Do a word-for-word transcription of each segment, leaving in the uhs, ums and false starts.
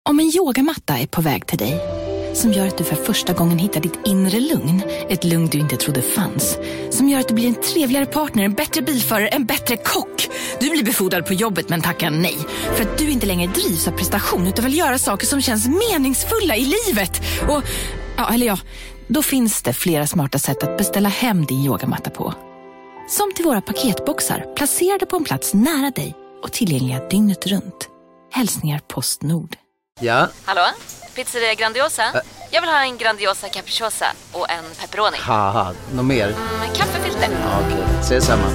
Om en yogamatta är på väg till dig, som gör att du för första gången hittar ditt inre lugn, ett lugn du inte trodde fanns, som gör att du blir en trevligare partner, en bättre bilförare, en bättre kock. Du blir befordrad på jobbet men tackar nej, för att du inte längre drivs av prestation utan vill göra saker som känns meningsfulla i livet. Och, ja, eller ja, då finns det flera smarta sätt att beställa hem din yogamatta på. Som till våra paketboxar, placerade på en plats nära dig och tillgängliga dygnet runt. Hälsningar Postnord. Ja? Hallå? Pizzeria Grandiosa? Ä- Jag vill ha en Grandiosa capriciosa och en pepperoni. Haha, något mer? Mm, kaffefilter. Ja, okej, okay. Ses samma.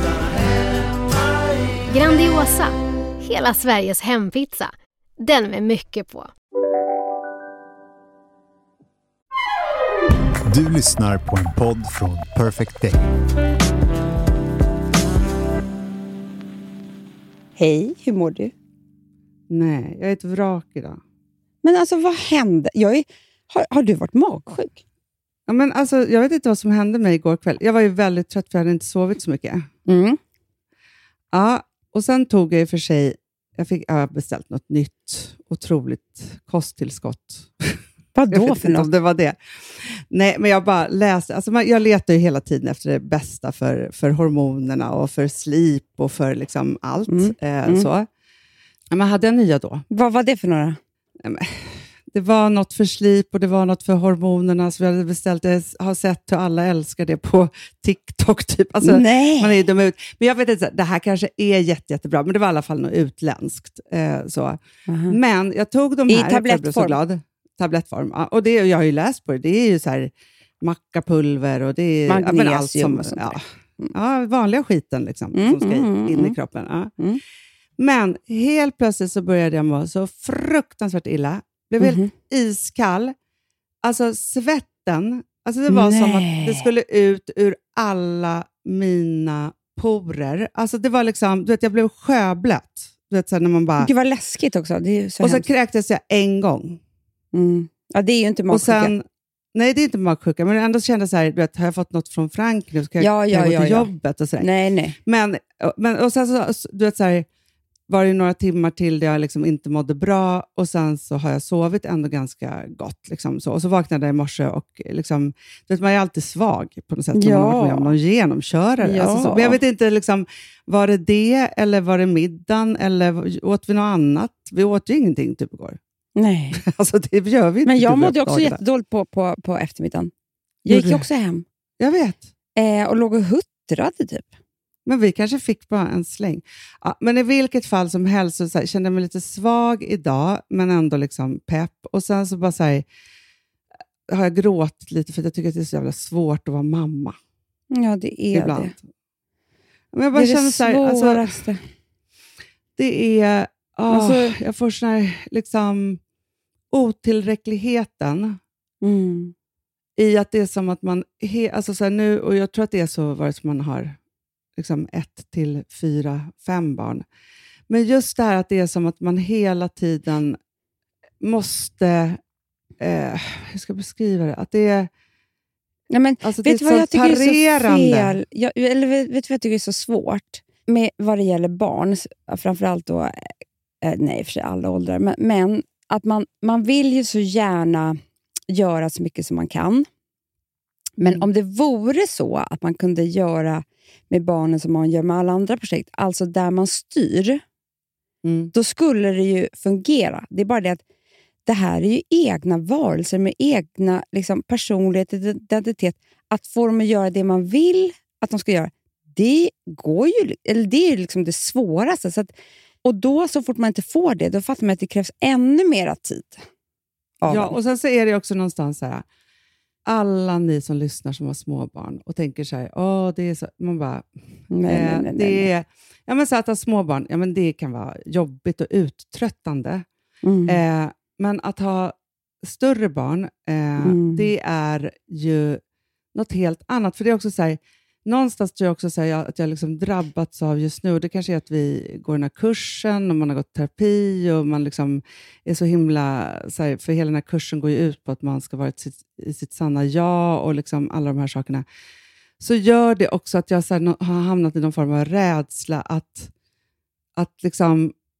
Grandiosa, hela Sveriges hempizza. Den med mycket på. Du lyssnar på en podd från Perfect Day. Hej, hur mår du? Nej, jag är ett vrak idag. Men alltså, vad hände? Jag är, har, har du varit magsjuk? Ja, men alltså, jag vet inte vad som hände mig igår kväll. Jag var ju väldigt trött för jag hade inte sovit så mycket. Mm. Ja, och sen tog jag i för sig... Jag fick jag har beställt något nytt, otroligt kosttillskott. Vad Jag då vet för inte något? om det var det. Nej, men jag bara läste. Alltså man, jag letar ju hela tiden efter det bästa för, för hormonerna och för slip och för liksom allt. Mm. Eh, Mm. så. Ja, man hade en nya då. Vad var det för några? Det var något för slip och det var något för hormonerna som jag hade beställt. Jag har sett hur alla älskar det på TikTok typ. Alltså, Nej. man är ju dum ut. Men jag vet inte, det här kanske är jätte, jättebra. Men det var i alla fall något utländskt. Eh, så. Uh-huh. Men jag tog de här. I tablettform? Jag blev så glad. Tablettform. Ja, och det, jag har ju läst på det. Det är ju så här mackapulver och det är magnesium ja, men allt som, och sånt ja, ja, vanliga skiten liksom, mm, som ska mm, in mm. i kroppen. Ja. Mm. Men helt plötsligt så började jag må så fruktansvärt illa. Blev helt Mhm. iskall. Alltså svetten. Alltså det var Nej. som att det skulle ut ur alla mina porer. Alltså det var liksom, du vet, jag blev sjöblöt. Du vet, så här, när man bara... Gud vad läskigt också. Det är ju så och så hemskt. kräktes jag en gång. Mm. Ja, det är ju inte Och magsjuka. sen, nej, det är inte magsjuka. Men ändå kände jag så här, du vet, har jag fått något från Frankrike? Ska jag, Ja, kan ja, jag gå ja, till ja. jobbet? Och så där. Nej, nej. Men, men och sen så, du vet så här, var det några timmar till där jag liksom inte mådde bra och sen så har jag sovit ändå ganska gott. Liksom så. Och så vaknade jag i morse och liksom, du vet, man är alltid svag på något sätt. När Ja. man har varit med om någon genomkörare. Ja. Alltså så. Men jag vet inte, liksom, var det det eller var det middagen eller åt vi något annat? Vi åt ju ingenting typ igår. Nej. Alltså det gör vi inte. Men jag typ mådde också dagarna. jättedåligt på, på, på eftermiddagen. Jag gick Gjorde ju du? också hem Jag vet. eh, och låg och huttrade typ. Men vi kanske fick bara en släng. Ja, men i vilket fall som helst så, så här, kände jag mig lite svag idag, men ändå liksom pepp. Och sen så bara så här, har jag gråtit lite för att jag tycker att det är så jävla svårt att vara mamma. Ja, det är Ibland. det. Men jag bara Det är känner det så här, alltså, svåraste. det är, åh, Alltså- jag får sån här liksom otillräckligheten Mm. i att det är som att man, he, alltså så här nu, och jag tror att det är så vare sig man har liksom ett till fyra, fem barn. Men just det här att det är som att man hela tiden måste, eh, hur ska jag beskriva det? Att det är, Ja, men, alltså vet det du är vad jag tycker är så parerande. fel? Jag, eller vet, vet du vad jag tycker är så svårt? Med vad det gäller barn, framförallt då, eh, nej för sig alla åldrar, men, men att man, man vill ju så gärna göra så mycket som man kan. Men Mm. om det vore så att man kunde göra med barnen som man gör med alla andra projekt, alltså där man styr, Mm. då skulle det ju fungera. Det är bara det att det här är ju egna varelser med egna liksom, personlighet, identitet. Att få dem att göra det man vill att de ska göra, det går ju, eller det är ju liksom det svåraste. Så att, och då så fort man inte får det, då fattar man att det krävs ännu mera tid. av Ja, en. och sen så är det också någonstans så här, alla ni som lyssnar som har småbarn och tänker så här, åh, det är så, man bara, Nej, nej, eh, nej, nej, det nej. är, ja men så att ha småbarn, ja men det kan vara jobbigt och uttröttande. Mm. Eh, men att ha större barn, eh, Mm. det är ju något helt annat. För det är också så här, någonstans tror jag också så här, jag- att jag liksom drabbats av just nu. Det kanske är att vi går den här kursen och man har gått terapi och man liksom är så himla, så här, för hela den här kursen går ju ut på att man ska vara i sitt, i sitt sanna jag och liksom alla de här sakerna. Så gör det också att jag så här, no- har hamnat i någon form av rädsla att, att liksom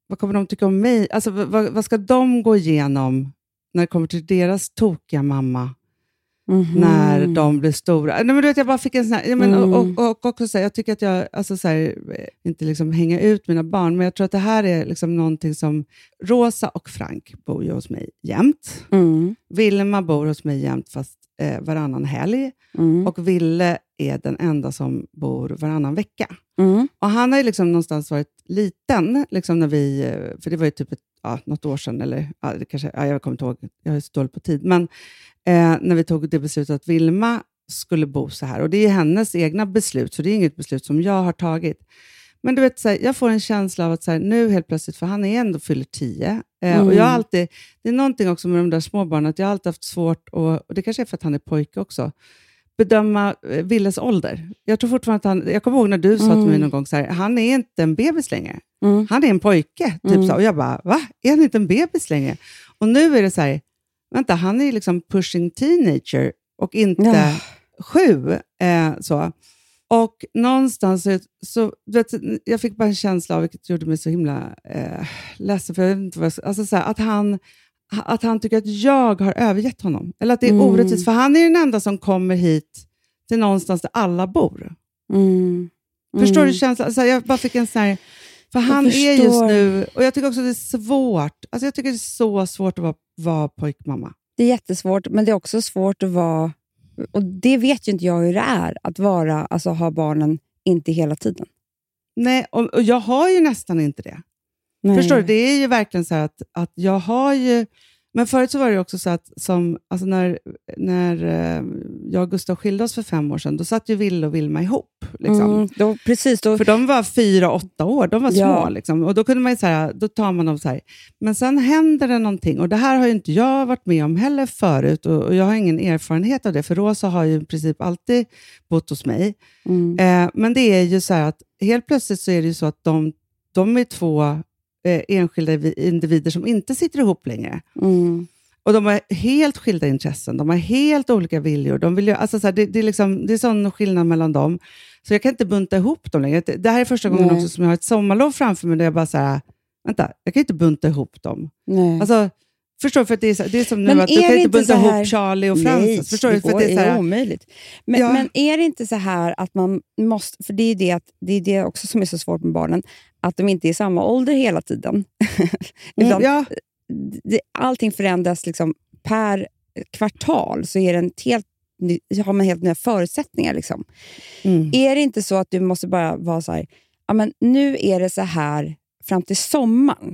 vad kommer de tycka om mig? Alltså, vad, vad ska de gå igenom när det kommer till deras tokiga mamma? Mm-hmm. När de blir stora. Nej, men du vet, jag bara fick en sån här... Jag, men, mm. och, och, och också så här, jag tycker att jag... Alltså, så här, inte liksom hänga ut mina barn, men jag tror att det här är liksom någonting som... Rosa och Frank bor ju hos mig jämt. Mm. Vilma bor hos mig jämt, fast eh, varannan helg. Mm. Och Ville är den enda som bor varannan vecka. Mm. Och han har ju liksom någonstans varit liten, liksom när vi... För det var ju typ ett, ja, något år sedan, eller... Ja, det kanske, ja, jag kommer inte ihåg, jag är så dålig på tid, men... Eh, när vi tog det beslutet att Vilma skulle bo så här. Och det är hennes egna beslut, så det är inget beslut som jag har tagit. Men du vet, så här, jag får en känsla av att så här, nu helt plötsligt, för han är ändå fyller tio. Eh, mm. Och jag har alltid, det är någonting också med de där småbarnen, att jag har alltid haft svårt, och, och det kanske är för att han är pojke också, bedöma eh, Villes ålder. Jag tror fortfarande att han, jag kommer ihåg när du sa mm. till mig någon gång så här, han är inte en bebis längre. Mm. Han är en pojke, typ mm. så. Och jag bara, va? Är han inte en bebis längre? Och nu är det så här, vänta, han är liksom pushing teenager och inte ja. sju. Eh, så. Och någonstans så, så du vet, jag fick bara en känsla av, vilket gjorde mig så himla eh, ledsen, för jag vet inte vad jag, alltså så här, att han att han tycker att jag har övergett honom. Eller att det är mm. orättvist, för han är den enda som kommer hit till någonstans där alla bor. Mm. Mm. Förstår du känslan? Alltså, jag bara fick en sån här... För han är just nu... Och jag tycker också att det är svårt. Alltså jag tycker det är så svårt att vara, vara pojkmamma. Det är jättesvårt, men det är också svårt att vara... Och det vet ju inte jag hur det är. Att vara, alltså ha barnen inte hela tiden. Nej, och, och jag har ju nästan inte det. Nej. Förstår du? Det är ju verkligen så att, att jag har ju... Men förut så var det också så att som, alltså när, när eh, jag och Gustav skilde oss för fem år sedan, då satt ju Ville och Vilma ihop. Liksom. Mm, då, precis, då... För de var fyra, åtta år, de var ja. små. Liksom. Och då kunde man ju säga, då tar man dem så här. Men sen händer det någonting, och det här har ju inte jag varit med om heller förut, och, och jag har ingen erfarenhet av det, för Rosa har ju i princip alltid bott hos mig. Mm. Eh, men det är ju så här att helt plötsligt så är det ju så att de, de är två... Eh, enskilda individer som inte sitter ihop längre. Mm. Och de har helt skilda intressen. De har helt olika viljor. De vill ju, alltså så här, det, det, är liksom, det är sån skillnad mellan dem. Så jag kan inte bunta ihop dem längre. Det här är första gången Nej. också som jag har ett sommarlov framför mig, där jag bara så här, vänta, jag kan inte bunta ihop dem. Nej. Alltså, förstår du? För att det är, så, det är som nu, men att du kan inte bunta ihop Charlie och Frances. Nej, förstår du? För att det är, så här, är omöjligt. Men, ja. men är det inte så här att man måste, för det är det, att, det är det också som är så svårt med barnen, att de inte är i samma ålder hela tiden. liksom, mm, ja. det, allting förändras liksom per kvartal, så är det en helt, har man helt nya förutsättningar. Liksom. Mm. Är det inte så att du måste bara vara så här, ja, men nu är det så här fram till sommaren.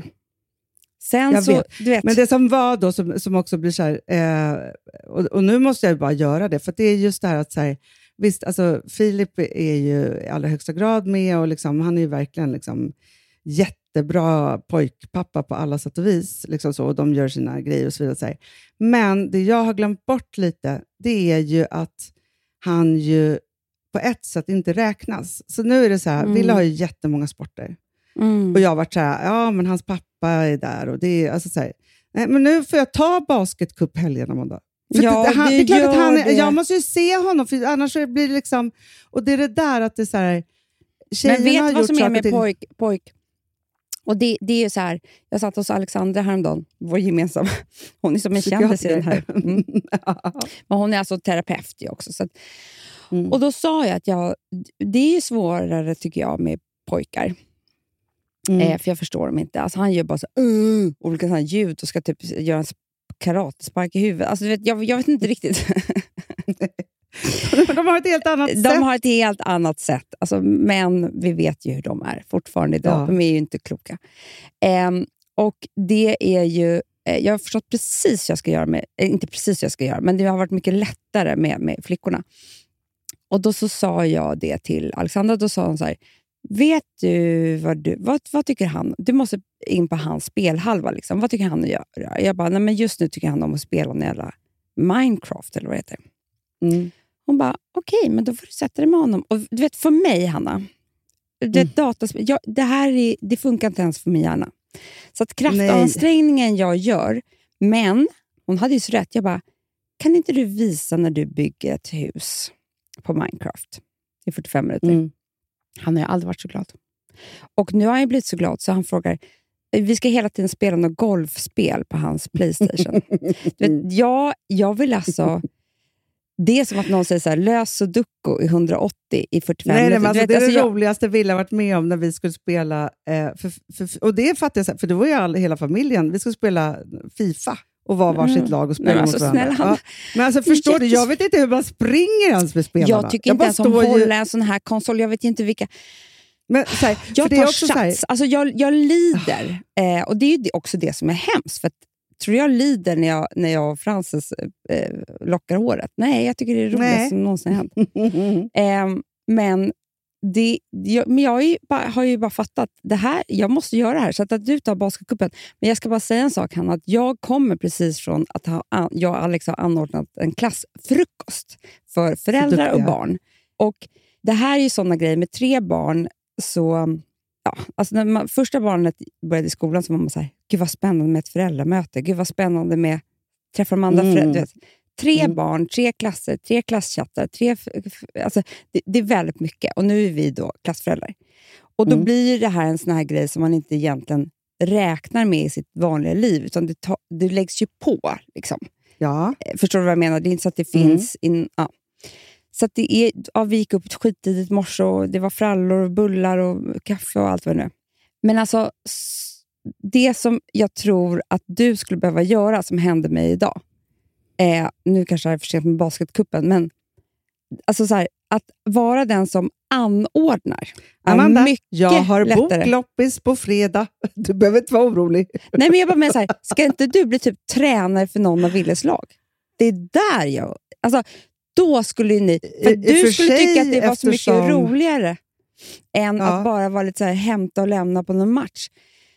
Sen jag så, vet. Du vet. Men det som var då, som, som också blir så här, eh, och, och nu måste jag bara göra det, för det är just det här att så här, visst, alltså Filip är ju i allra högsta grad med, och liksom, han är ju verkligen liksom jättebra pojkpappa på alla sätt och vis, liksom så, och de gör sina grejer och så vidare. Så här. Men det jag har glömt bort lite, det är ju att han ju på ett sätt inte räknas. Så nu är det så här, mm. Ville har ju jättemånga sporter. Mm. Och jag har varit så här, ja men hans pappa är där, och det är alltså så här, nej, men nu får jag ta basketcup helgen, Amanda. För ja, det, han, det, det är klart att han är, det. jag måste ju se honom, för annars blir det liksom, och det är det där att det är så här, men vet du vad som är med pojk, pojk? Och det, det är ju så här, jag satt hos Alexandra häromdagen, vår gemensamma, hon är som en kändis i den här. Mm. ja. Men hon är alltså terapeut också. Så att, mm. Och då sa jag att jag, det är ju svårare tycker jag med pojkar. Mm. Eh, för jag förstår dem inte. Alltså han gör bara så uh, olika sådana ljud och ska typ göra en karatespark i huvudet. Alltså, du vet, jag, jag vet inte riktigt. De har ett helt annat de sätt. De har ett helt annat sätt. Alltså, men vi vet ju hur de är fortfarande idag. Ja. De är ju inte kloka. Eh, och det är ju... Eh, jag har förstått precis vad jag ska göra med... Eh, inte precis vad jag ska göra, men det har varit mycket lättare med, med flickorna. Och då så sa jag det till Alexandra. Då sa hon så här... Vet du vad du... Vad, vad tycker han? Du måste in på hans spelhalva. Liksom. Vad tycker han att göra? Jag bara, nej men just nu tycker han om att spela en jävla Minecraft eller vad det heter. Mm. Hon bara, okej, okay, men då får du sätta dig med honom. Och du vet, för mig, Hanna, det, mm. dataspel, jag, det här är, det funkar inte ens för min hjärna. Så att kraftansträngningen Nej. jag gör, men hon hade ju så rätt. Jag bara, kan inte du visa när du bygger ett hus på Minecraft i fyrtiofem minuter? Mm. Han har ju aldrig varit så glad. Och nu har han blivit så glad så han frågar, vi ska hela tiden spela något golfspel på hans PlayStation. Du vet, jag, jag vill alltså... Det är som att någon säger så här, lös sudoku i hundraåttio i fyrtiofem nej, minuter. Nej, alltså, vet, det är alltså, det jag... roligaste Wille har varit med om när vi skulle spela. Eh, för, för, och det fattar jag, för det var ju all, hela familjen. Vi skulle spela FIFA och vara varsitt mm. lag och spela nej, mot alltså, varandra. Snälla, ja. Men alltså förstår jättes... du, jag vet inte hur man springer ens med spelarna. Jag tycker jag inte ens om att hålla en sån här konsol. Jag vet inte vilka... Men, så här, jag tar tar sats. Här... Alltså, jag, jag lider. Eh, och det är ju också det som är hemskt. För att, tror jag lider när jag, när jag och Frances eh, lockar håret? Nej, jag tycker det är det roligaste som någonsin hänt. eh, men det, jag, men jag ju bara, har ju bara fattat det här, jag måste göra det här. Så att, att du tar basketcupen. Men jag ska bara säga en sak, Hanna. Att jag kommer precis från att ha, jag och Alex har anordnat en klassfrukost för föräldrar och barn. Och det här är ju sådana grejer med tre barn. Så, ja, alltså när man, första barnet började i skolan så var man så här, gud vad spännande med ett föräldramöte. Gud vad spännande med träffa de andra mm. föräldrar. Tre mm. barn, tre klasser, tre klasschattar. Tre, alltså, det, det är väldigt mycket. Och nu är vi då klassföräldrar. Och då mm. blir det här en sån här grej som man inte egentligen räknar med i sitt vanliga liv. Utan det, ta, det läggs ju på. Liksom. Ja. Förstår du vad jag menar? Det är inte så att det finns... Mm. In, ja. Så att det är, ja, vi gick upp skittidigt i morse och det var frallor och bullar och kaffe och allt vad det nu. Men alltså, det som jag tror att du skulle behöva göra som hände mig idag. Eh, nu kanske det är för sent med basketkuppen, men alltså så här, att vara den som anordnar. Amanda, mycket jag har lättare. Bokloppis på fredag. Du behöver inte vara orolig. Nej, men jag bara menar så här, ska inte du bli typ tränare för någon av Willes lag? Det är där jag... Alltså, då skulle ni... För I, du för skulle sig, tycka att det var eftersom... så mycket roligare än ja. att bara vara lite så här, hämta och lämna på någon match.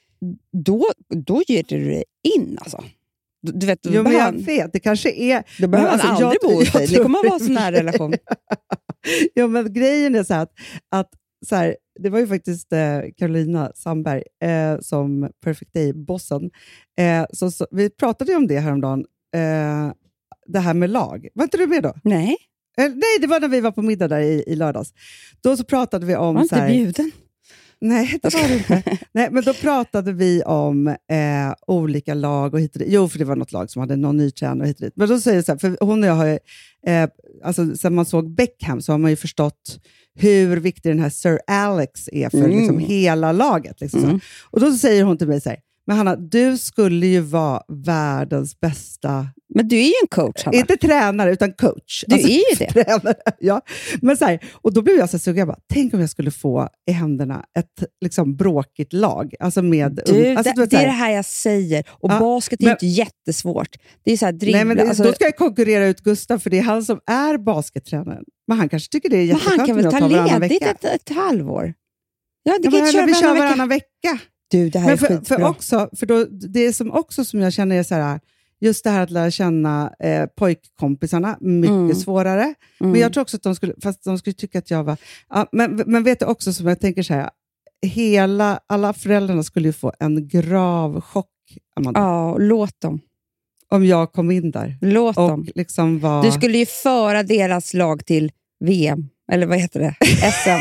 Då, då ger du det in, alltså. Du, du vet, jo, men jag vet, det kanske är... Då behöver man alltså, aldrig jag, bo hos dig. Det kommer att vara en sån här det. relation. Ja, men grejen är så här att, att så här, det var ju faktiskt eh, Carolina Sandberg eh, som Perfect Day-bossen. Eh, så, så, vi pratade ju om det häromdagen. Eh, det här med lag. Var inte du med då? Nej. Eh, nej, det var när vi var på middag där i, i lördags. Då så pratade vi om... Var inte så här, bjuden? Nej, det var det inte. Nej, men då pratade vi om eh, olika lag och hit och dit. Jo, för det var något lag som hade någon ny tränare och hit och dit. Men då säger jag så här, för hon och jag har ju, eh, alltså sen man såg Beckham så har man ju förstått hur viktig den här Sir Alex är för mm. liksom, hela laget. Liksom, mm. så. Och då säger hon till mig så här, men Hanna, du skulle ju vara världens bästa... Men du är ju en coach, Hanna. Inte tränare, utan coach. Du alltså, är ju det. Tränare, ja. Men så här, och då blev jag så här sugen, jag bara, tänk om jag skulle få i händerna ett liksom bråkigt lag. Alltså med... Du, alltså, det, det är det här jag säger. Och ja, basket är men, inte jättesvårt. Det är så här dribbla. Nej, men alltså, då ska jag konkurrera ut Gustav, för det är han som är baskettränaren. Men han kanske tycker det är jätteskönt. Men han kan väl ta ledigt ett, ett halvår? Ja, det ja, kan men, köra vi kör varannan vecka. vecka. Du, det här men är för, skitbra. för också, för då, det som också som jag känner är så här, just det här att lära känna eh, pojkkompisarna, mycket mm. svårare. Mm. Men jag tror också att de skulle, fast de skulle tycka att jag var... Ja, men, men vet du också, som jag tänker så här, hela, alla föräldrarna skulle ju få en grav chock, Amanda. Ja, låt dem. Om jag kom in där. Låt och dem. Liksom var... Du skulle ju föra deras lag till V M, eller vad heter det? S M.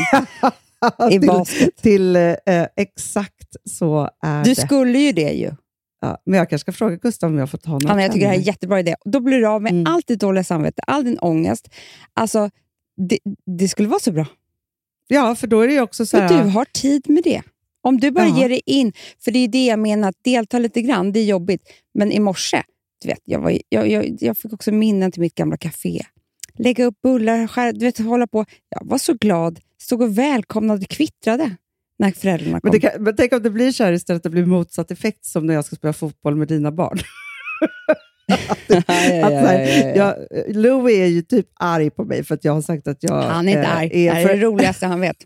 I basket. Till, till eh, exakt så är du det. Du skulle ju det ju. Ja, men jag kanske ska fråga Gustav om jag får ta något. Anna, jag tycker det här är en jättebra idé. Då blir du av med mm. allt ditt dåliga samvete, all din ångest. Alltså, det, det skulle vara så bra. Ja, för då är det ju också så här... Och du har tid med det. Om du bara Aha. ger dig in, för det är det jag menar, att delta lite grann, det är jobbigt. Men i morse, du vet, jag, var, jag, jag, jag fick också minnen till mitt gamla café. Lägga upp bullar, skär, du vet, hålla på. Jag var så glad. Stod och välkomnade och kvittrade när föräldrarna kom. Men, det kan, men tänk om det blir så här istället, att det blir motsatt effekt som när jag ska spela fotboll med dina barn. att, att, här, jag, Louis är ju typ arg på mig för att jag har sagt att jag... Han är inte arg. Är det är för... det roligaste han vet.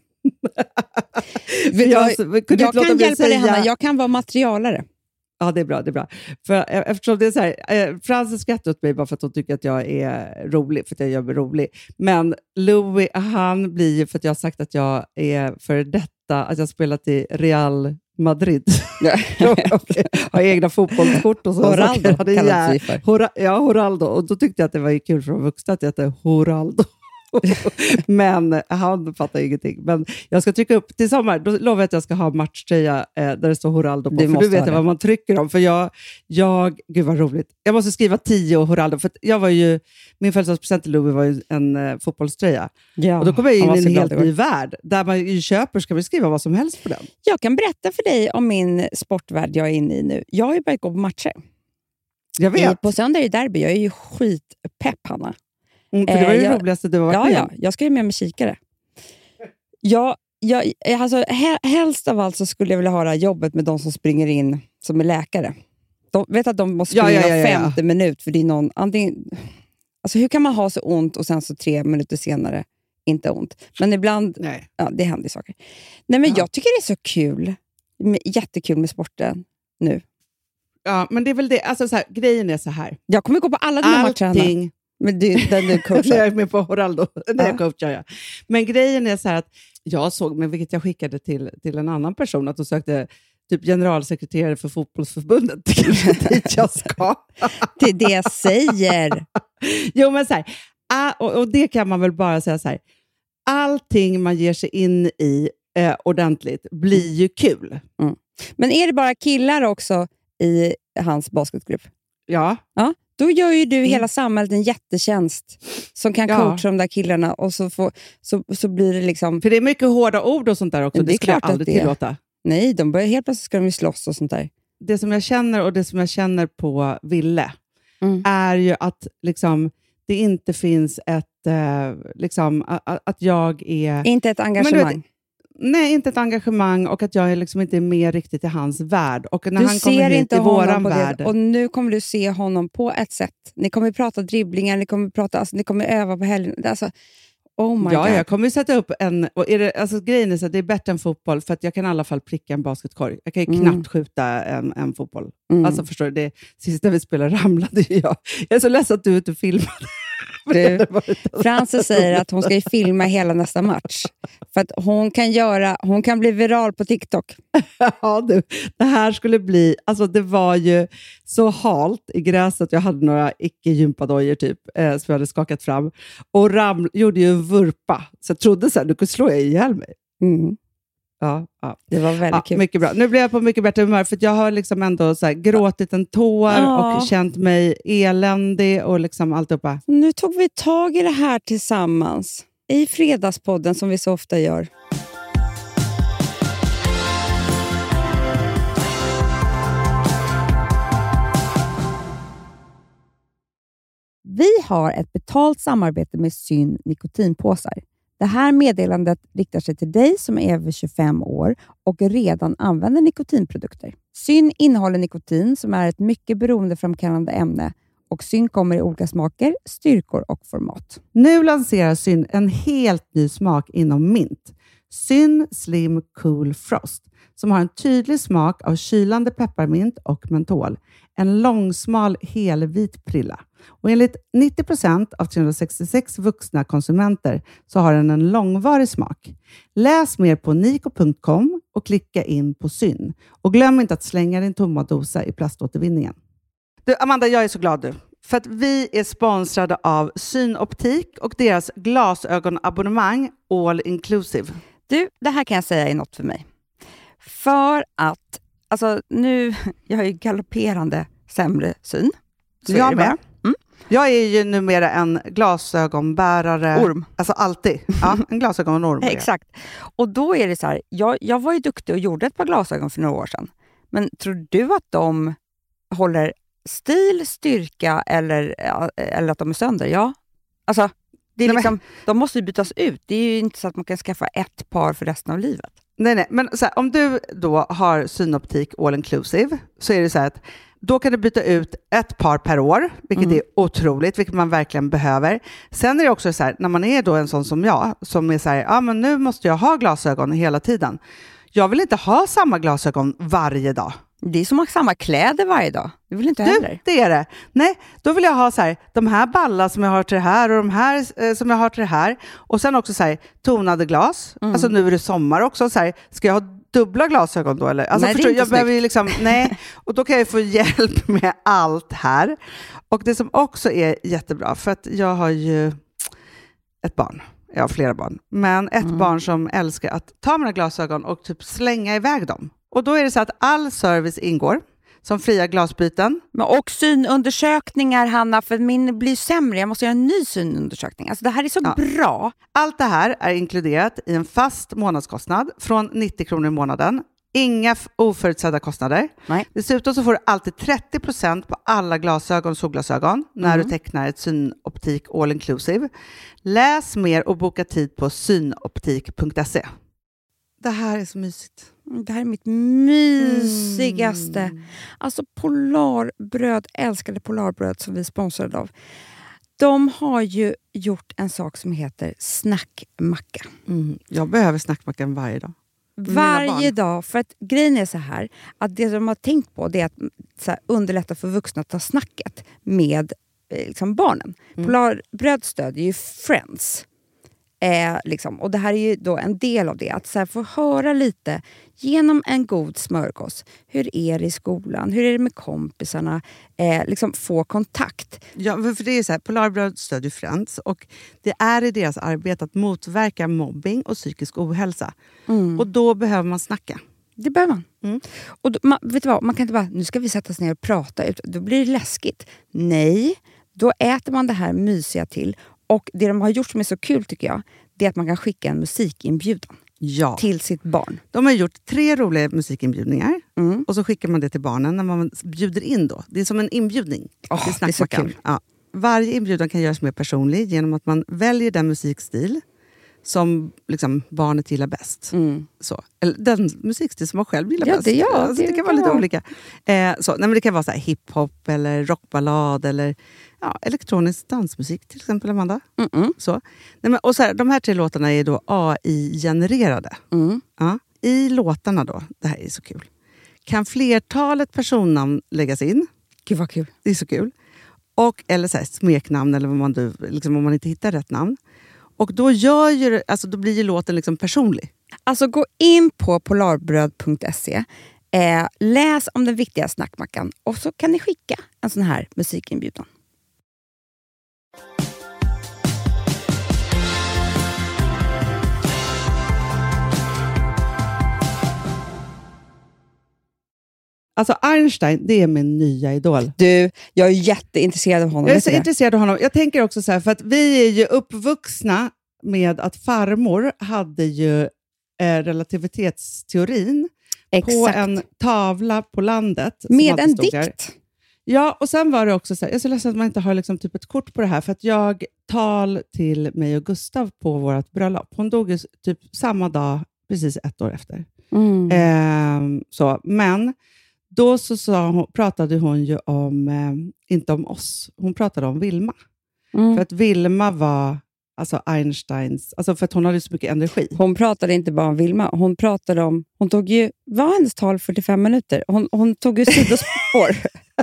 jag jag, jag, jag kan hjälpa säga... dig, Hanna. Jag kan vara materialare. Ja, det är bra, det är bra. För eftersom det är så här, eh, Frances skrattar åt mig bara för att hon tycker att jag är rolig, för att jag gör mig rolig. Men Louis, han blir ju för att jag har sagt att jag är för detta, att jag spelat i Real Madrid. och har egna fotbollskort och så. Horaldo så kallas Hora, Ja, Horaldo. Och då tyckte jag att det var kul för de vuxna att jag hette Horaldo. Men han fattar ingenting. Men jag ska trycka upp till sommar. Då lovar jag att jag ska ha matchtröja eh, där det står Horaldo på. Du för du vet vad man trycker om. För jag, jag, gud vad roligt. Jag måste skriva tio och Horaldo. För jag var ju, min födelsedagspresent till Louis var ju en eh, fotbollströja. Ja, och då kommer jag in i en helt ny värld. Där man ju köper, ska vi skriva vad som helst på den. Jag kan berätta för dig om min sportvärld jag är inne i nu. Jag har ju börjat gå på matcher. Jag vet. På söndag är det derby. Jag är ju skitpepp, Hanna. Mm, för det var ju det jag, roligaste du har varit ja, med. Ja, jag ska ju med mig kikare. Jag, jag, alltså, helst av allt så skulle jag vilja ha det här jobbet med de som springer in som är läkare. De vet att de måste springa ja, ja, ja, ja. femte minut för det är någon antingen, alltså hur kan man ha så ont och sen så tre minuter senare inte ont. Men ibland, Nej. ja, det händer saker. Nej, men ja. jag tycker det är så kul. Jättekul med sporten nu. Ja, men det är väl det. Alltså så här, grejen är så här. Jag kommer gå på alla dina matcher. Allting. Men du, den du coachar. När jag är med på Horaldo. När jag coachar, ja. Men grejen är så här att jag såg, men vilket jag skickade till, till en annan person, att de sökte typ generalsekreterare för fotbollsförbundet. Det kanske dit jag ska. Det är det jag säger. Jo, men så här. Och, och det kan man väl bara säga så här. Allting man ger sig in i eh, ordentligt blir ju kul. Mm. Men är det bara killar också i hans basketgrupp? Ja. Ja. Då gör ju du hela samhället en jättetjänst som kan coacha ja. de där killarna och så, får, så, så blir det liksom... För det är mycket hårda ord och sånt där också. Det, det skulle jag aldrig det tillåta. Nej, de börjar helt plötsligt ska de ju slåss och sånt där. Det som jag känner och det som jag känner på Ville mm. är ju att liksom, det inte finns ett... Eh, liksom, att, att jag är... Inte ett engagemang. Vet, nej, inte ett engagemang och att jag liksom inte är med riktigt i hans värld. Och när du han kommer hit inte i våran värld... Det, och nu kommer du se honom på ett sätt. Ni kommer prata dribblingar, ni kommer, prata, alltså, ni kommer öva på helgen. Alltså, oh my ja, God. Jag kommer sätta upp en... Och är det, alltså, grejen är så att det är bättre än fotboll för att jag kan i alla fall pricka en basketkorg. Jag kan ju mm. knappt skjuta en, en fotboll. Mm. Alltså förstår du, det sista vi spelade ramlade ju jag. Jag är så ledsen att du inte filmade. Du, Frances säger att hon ska ju filma hela nästa match. För att hon kan göra, hon kan bli viral på TikTok. Ja du, det här skulle bli, alltså det var ju så halt i gräset. Jag hade några icke-gympadojor typ, eh, som jag hade skakat fram. Och Ram gjorde ju en vurpa. Så jag trodde så här, du kunde slå ihjäl mig. Mm. Ja, ja. Det var väldigt ja, kul. Mycket bra. Nu blir jag på mycket bättre humör för att jag har liksom ändå så här gråtit en tår ja. och känt mig eländig och liksom alltihopa. Nu tog vi tag i det här tillsammans i Fredagspodden som vi så ofta gör. Vi har ett betalt samarbete med Syn nikotinpåsar. Det här meddelandet riktar sig till dig som är över tjugofem år och redan använder nikotinprodukter. Syn innehåller nikotin som är ett mycket beroendeframkallande ämne och Syn kommer i olika smaker, styrkor och format. Nu lanserar Syn en helt ny smak inom mint. Syn Slim Cool Frost som har en tydlig smak av kylande pepparmint och mentol. En långsmal helvit prilla. Och enligt nittio procent av trehundrasextiosex vuxna konsumenter så har den en långvarig smak. Läs mer på niko punkt com och klicka in på Syn. Och glöm inte att slänga din tomma dosa i plaståtervinningen. Du, Amanda, jag är så glad du. För att vi är sponsrade av Synoptik och deras glasögonabonnemang All Inclusive. Du, det här kan jag säga är något för mig. För att, alltså nu, jag har ju galopperande sämre syn. Så jag med. Mm. Jag är ju numera en glasögonbärare. Orm. Alltså alltid. Ja, en glasögonorm. Exakt. Och då är det så här, jag, jag var ju duktig och gjorde ett par glasögon för några år sedan. Men tror du att de håller stil, styrka eller, eller att de är sönder? Ja. Alltså, det är nej, liksom, men... de måste ju bytas ut. Det är ju inte så att man kan skaffa ett par för resten av livet. Nej, nej. Men så här, om du då har Synoptik All Inclusive så är det så här att då kan du byta ut ett par per år, vilket mm. är otroligt, vilket man verkligen behöver. Sen är det också så här, när man är då en sån som jag, som är så här, ja men nu måste jag ha glasögon hela tiden. Jag vill inte ha samma glasögon varje dag. Det är som att ha samma kläder varje dag. Det vill inte heller. Du, det är det. Nej, då vill jag ha så här, de här ballar som jag har till det här och de här eh, som jag har till det här. Och sen också så här, tonade glas. Mm. Alltså nu är det sommar också. Så här, ska jag ha dubbla glasögon då? Eller? Alltså, nej, förstår, det är inte jag behöver ju liksom, nej. Och då kan jag få hjälp med allt här. Och det som också är jättebra, för att jag har ju... ett barn. Ja, flera barn. Men ett mm. barn som älskar att ta mina glasögon och typ slänga iväg dem. Och då är det så att all service ingår. Som fria glasbyten. Men och synundersökningar, Hanna, för min blir sämre. Jag måste göra en ny synundersökning. Alltså det här är så ja. bra. Allt det här är inkluderat i en fast månadskostnad från nittio kronor i månaden. Inga oförutsedda kostnader. Nej. Dessutom så får du alltid trettio procent på alla glasögon och solglasögon när mm. du tecknar ett synoptik all inclusive. Läs mer och boka tid på synoptik punkt se. Det här är så mysigt. Det här är mitt mysigaste. Mm. Alltså Polarbröd, älskade Polarbröd som vi sponsrade av. De har ju gjort en sak som heter snackmacka. Mm. Jag behöver snackmackan varje dag. Varje dag. För att grejen är så här. Att det de har tänkt på det är att så här, underlätta för vuxna att ta snacket med eh, liksom barnen. Mm. Polarbröd stödjer ju Friends. Eh, liksom. Och det här är ju då en del av det. Att så här, få höra lite genom en god smörgås. Hur är det i skolan? Hur är det med kompisarna? Eh, liksom få kontakt. Ja, för det är så här, Polarbröd stödjer Friends. Och det är i deras arbete att motverka mobbing och psykisk ohälsa. Mm. Och då behöver man snacka. Det behöver man. Mm. Och då, man, vet du vad? Man kan inte bara, nu ska vi sätta oss ner och prata. Ut. Då blir det läskigt. Nej, då äter man det här mysiga till. Och det de har gjort som är så kul tycker jag, det är att man kan skicka en musikinbjudan ja. till sitt barn. De har gjort tre roliga musikinbjudningar mm. och så skickar man det till barnen när man bjuder in då. Det är som en inbjudning. Oh, det är så kul. Ja. Varje inbjudan kan göras mer personlig genom att man väljer den musikstil som liksom barnet gillar bäst. Mm. Så. Eller den musikstil som man själv gillar ja, bäst. Det, ja, alltså, det, det kan vara lite olika. Eh, så. Nej, men det kan vara så här hiphop eller rockballad eller ja, elektronisk dansmusik till exempel, Amanda. Mm-mm. Så. Nej, men, och så här, de här tre låtarna är då A I-genererade. Mm. Ja. I låtarna då, det här är så kul, kan flertalet personnamn läggas in. Gud vad kul. Det är så kul. Och, eller så här, smeknamn eller vad man, du, liksom, om man inte hittar rätt namn. Och då, gör ju, alltså, då blir ju låten liksom personlig. Alltså gå in på polarbröd punkt se. Eh, läs om den viktiga snackmackan. Och så kan ni skicka en sån här musikinbjudan. Alltså Einstein, det är min nya idol. Du, jag är jätteintresserad av honom. Jag är så intresserad av honom. Jag tänker också så här, för att vi är ju uppvuxna med att farmor hade ju eh, relativitetsteorin Exakt. På en tavla på landet. Med en dikt. Där. Ja, och sen var det också så här, jag är så ledsen att man inte har liksom typ ett kort på det här, för att jag tal till mig och Gustav på vårt bröllop. Hon dog ju typ samma dag, precis ett år efter. Mm. Eh, så, men då så sa hon, pratade hon ju om, eh, inte om oss, hon pratade om Vilma. Mm. För att Vilma var alltså Einsteins, alltså för att hon hade så mycket energi. Hon pratade inte bara om Vilma, hon pratade om, hon tog ju, var hennes tal fyrtiofem minuter? Hon, hon tog ju sidospår.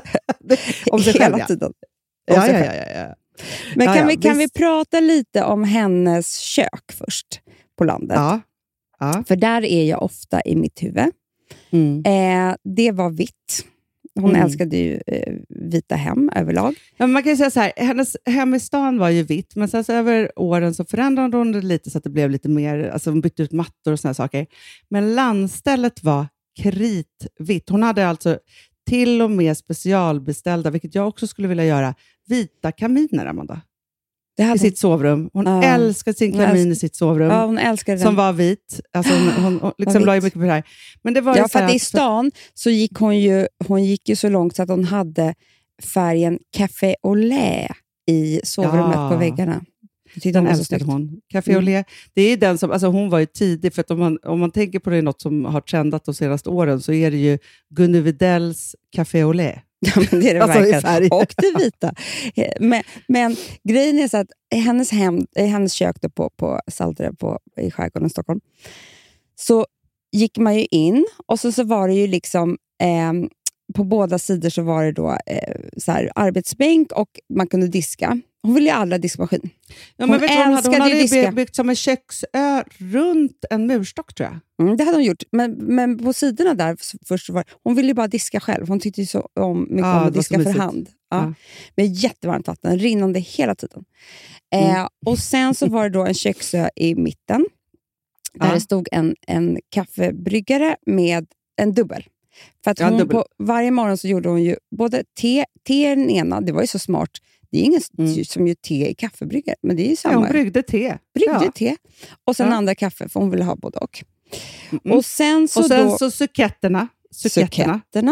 om sig hela själv, tiden. Ja, ja, ja, ja, ja. Men kan, ja, ja, vi, kan visst. vi prata lite om hennes kök först på landet? Ja. Ja. För där är jag ofta i mitt huvud. Mm. Eh, det var vitt. Hon mm. älskade ju eh, vita hem överlag. Ja, man kan ju säga så här, hennes hem i stan var ju vitt, men sen så över åren så förändrade hon det lite så att det blev lite mer, alltså hon bytte ut mattor och såna saker. Men landstället var kritvitt. Hon hade alltså till och med specialbeställda, vilket jag också skulle vilja göra, vita kaminer, Amanda. Det hade... I sitt sovrum. Hon ja. älskade sin kamin älsk... i sitt sovrum. Ja, hon älskade den. Som var vit. Alltså hon, hon, hon liksom la ju mycket på det här. Men det var ja, ju för att i stan så gick hon ju, hon gick ju så långt så att hon hade färgen café au lait i sovrummet ja. på väggarna. Den älskade hon. Café au lait. Mm. Det är den som, alltså hon var ju tidig, för att om man, om man tänker på det, något som har trendat de senaste åren, så är det ju Gunnar Vidells café au lait. Ja, men det är det alltså verkligen. Och det vita. Men, men grejen är så att hennes, hem, hennes kök då på, på Saltare på, i skärgården i Stockholm, så gick man ju in och så, så var det ju liksom eh, på båda sidor så var det då eh, så här, arbetsbänk och man kunde diska. Hon ville ju alla diskmaskin. Ja, Hon men vet du vad hon hade? Hon älskade hade ju ju diska. byggt som en köksö runt en murstock, tror jag. Mm, det hade hon gjort. Men, men på sidorna där, först så var, hon ville ju bara diska själv. Hon tyckte ju så om, mycket Ja, om det att var diska så för mysigt. hand. Ja. Ja. Med jättevarmt vatten, rinnande hela tiden. Eh, Mm. och sen så var det då en köksö i mitten. Där Ja. det stod en, en kaffebryggare med en dubbel. För att Ja, en hon dubbel. på, varje morgon så gjorde hon ju både te, te i den ena, det var ju så smart. Det är ingen Mm. som gör te i kaffebryggare, men det är ju Ja, samma. hon bryggde te. Bryggde Ja. te. Och sen Ja. andra kaffe, för hon ville ha både och. Mm. Och sen så Och sen då... så suketterna. Suketterna. Suketterna.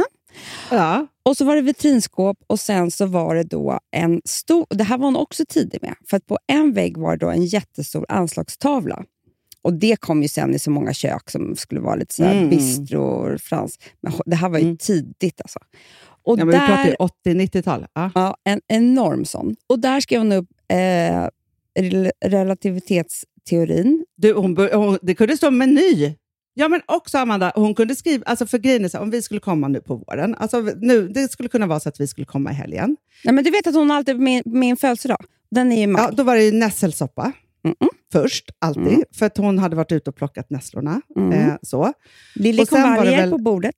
Ja. Och så var det vitrinskåp och sen så var det då en stor... Det här var hon också tidig med. För att på en vägg var det då en jättestor anslagstavla. Och det kom ju sen i så många kök som skulle vara lite så här Mm. bistro, frans. Men det här var ju Mm. tidigt alltså. Och Ja, men vi pratar ju där, åttio-nittiotal. Ja. ja, en enorm sån. Och där skrev hon upp eh, rel- relativitetsteorin. Du, hon, bör- hon, det kunde stå meny. Ja, men också Amanda, hon kunde skriva, alltså för grejen är så här, om vi skulle komma nu på våren, alltså nu, det skulle kunna vara så att vi skulle komma i helgen. Nej, men du vet att hon alltid min, min födelsedag. Den är ju i maj. Ja, då var det ju nässelsoppa Mm-mm. först, alltid, Mm. för att hon hade varit ute och plockat nässlorna. Mm. Eh, så. Lille och sen var det konvaljer väl- på bordet.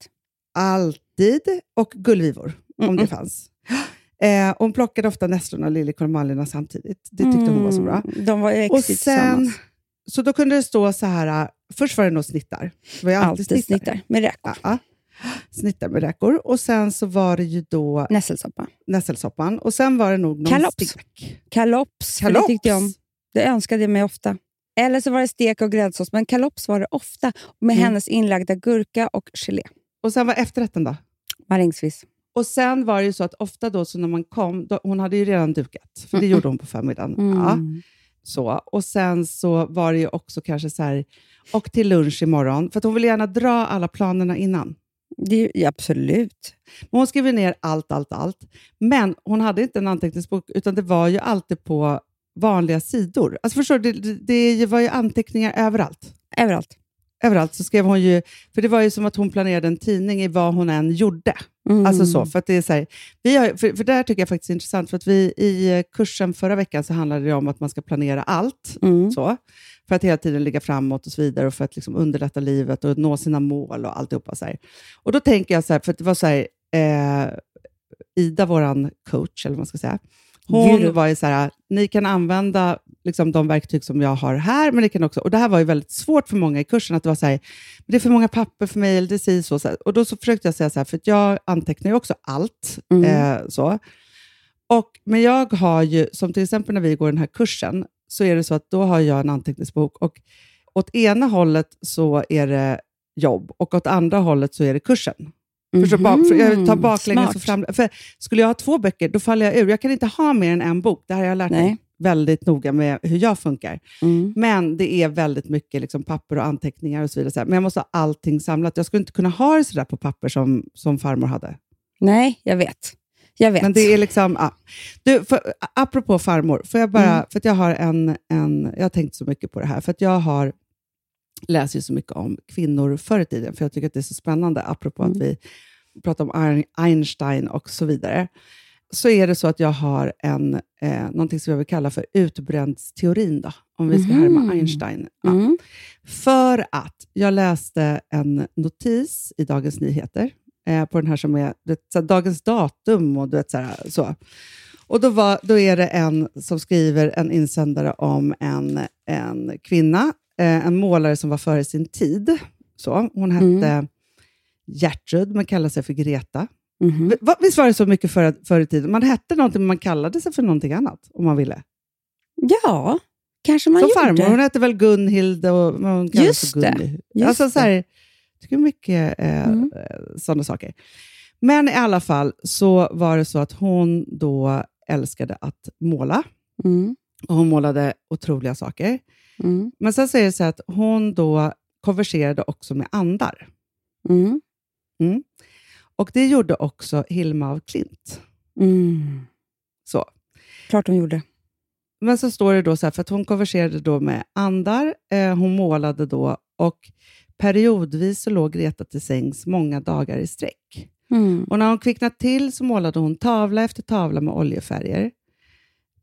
Alltid, och gullvivor, om Mm-mm. det fanns. Eh, hon plockade ofta nässlorna och liljekonvaljerna samtidigt. Det tyckte hon var så bra. Mm, de var ju Och exigt sen, tillsammans. så då kunde det stå så här, äh, först var det nog snittar. Det var ju alltid, Alltid snittar. snittar med räkor. Ja, ja. Snittar med räkor. Och sen så var det ju då Nässelsoppa. nässelsoppan. Och sen var det nog någon Kalops. stek. Kalops, för Kalops. det tyckte jag om. Det önskade jag mig ofta. Eller så var det stek och gräddsås, men kalops var det ofta. Med Mm. hennes inlagda gurka och gelé. Och sen var efterrätten då? Marängsviss. Och sen var det ju så att ofta då, så när man kom, då, hon hade ju redan dukat. För det Mm-mm. gjorde hon på förmiddagen. Ja, Mm. så. Och sen så var det ju också kanske så här, och till lunch imorgon. För att hon ville gärna dra alla planerna innan. Det är ju, absolut. Men hon skrev ner allt, allt, allt. Men hon hade inte en anteckningsbok, utan det var ju alltid på vanliga sidor. Alltså förstår du, det, det, det var ju anteckningar överallt. Överallt. Överallt så skrev hon ju, för det var ju som att hon planerade en tidning i vad hon än gjorde. Mm. Alltså så, för att det är så här, vi har, för, för det här tycker jag faktiskt är intressant, för att vi i kursen förra veckan så handlade det om att man ska planera allt, Mm. så, för att hela tiden ligga framåt och så vidare, och för att liksom underlätta livet och nå sina mål och alltihopa så här. Och då tänker jag så här, för att det var så här, eh, Ida, våran coach, eller vad man ska säga, hon Gud. var ju så här, ni kan använda liksom de verktyg som jag har här, men ni kan också, och det här var ju väldigt svårt för många i kursen, att det var så här, men det är för många papper för mig, eller det säger så, så här. Och då så försökte jag säga så här, för att jag antecknar ju också allt, Mm. eh, så. Och, men jag har ju, som till exempel när vi går den här kursen, så är det så att då har jag en anteckningsbok, och åt ena hållet så är det jobb, och åt andra hållet så är det kursen. Förstår du? Bak- för jag tar baklänges och Smart. fram. För skulle jag ha två böcker, då faller jag ur. Jag kan inte ha mer än en bok. Det här har jag lärt mig Nej. väldigt noga med hur jag funkar. Mm. Men det är väldigt mycket liksom papper och anteckningar och så vidare. Men jag måste ha allting samlat. Jag skulle inte kunna ha det sådär på papper som, som farmor hade. Nej, jag vet. Jag vet. Men det är liksom... Ja. Du, för, apropå farmor, får jag bara... Mm. För att jag har en, en... Jag har tänkt så mycket på det här. För att jag har läst ju så mycket om kvinnor förr i tiden. För jag tycker att det är så spännande. Apropå Mm. att vi pratar om Ein- Einstein och så vidare. Så är det så att jag har en, eh, någonting som jag vill kalla för utbrändsteorin då. Om vi ska Mhm. härma Einstein. Ja. Mm. För att jag läste en notis i Dagens Nyheter. Eh, på den här som är du vet, så här, dagens datum och du vet så här, så. Och då, var, då är det en som skriver en insändare om en, en kvinna, eh, en målare som var före sin tid. Så. Hon hette Mm. Gertrud, man kallar sig för Greta. Mhm. V- va- Visst var det så mycket förr, förr i tiden? Man hette någonting, men man kallade sig för någonting annat om man ville. Ja, kanske man Som gjorde. farmor, hon hette väl Gunhild och man kallades Just för det, Gunny. just Alltså så här, jag tycker mycket eh, Mm. sådana saker. Men i alla fall så var det så att hon då älskade att måla. Mm. Och hon målade otroliga saker. Mm. Men sen säger det så att hon då konverserade också med andar. Mm. Mm. Och det gjorde också Hilma af Klint. Mm. Så. Klart hon gjorde. Men så står det då så här, för att hon konverserade då med andar. Eh, hon målade då, och periodvis så låg Greta till sängs många dagar i sträck. Mm. Och när hon kvicknade till så målade hon tavla efter tavla med oljefärger.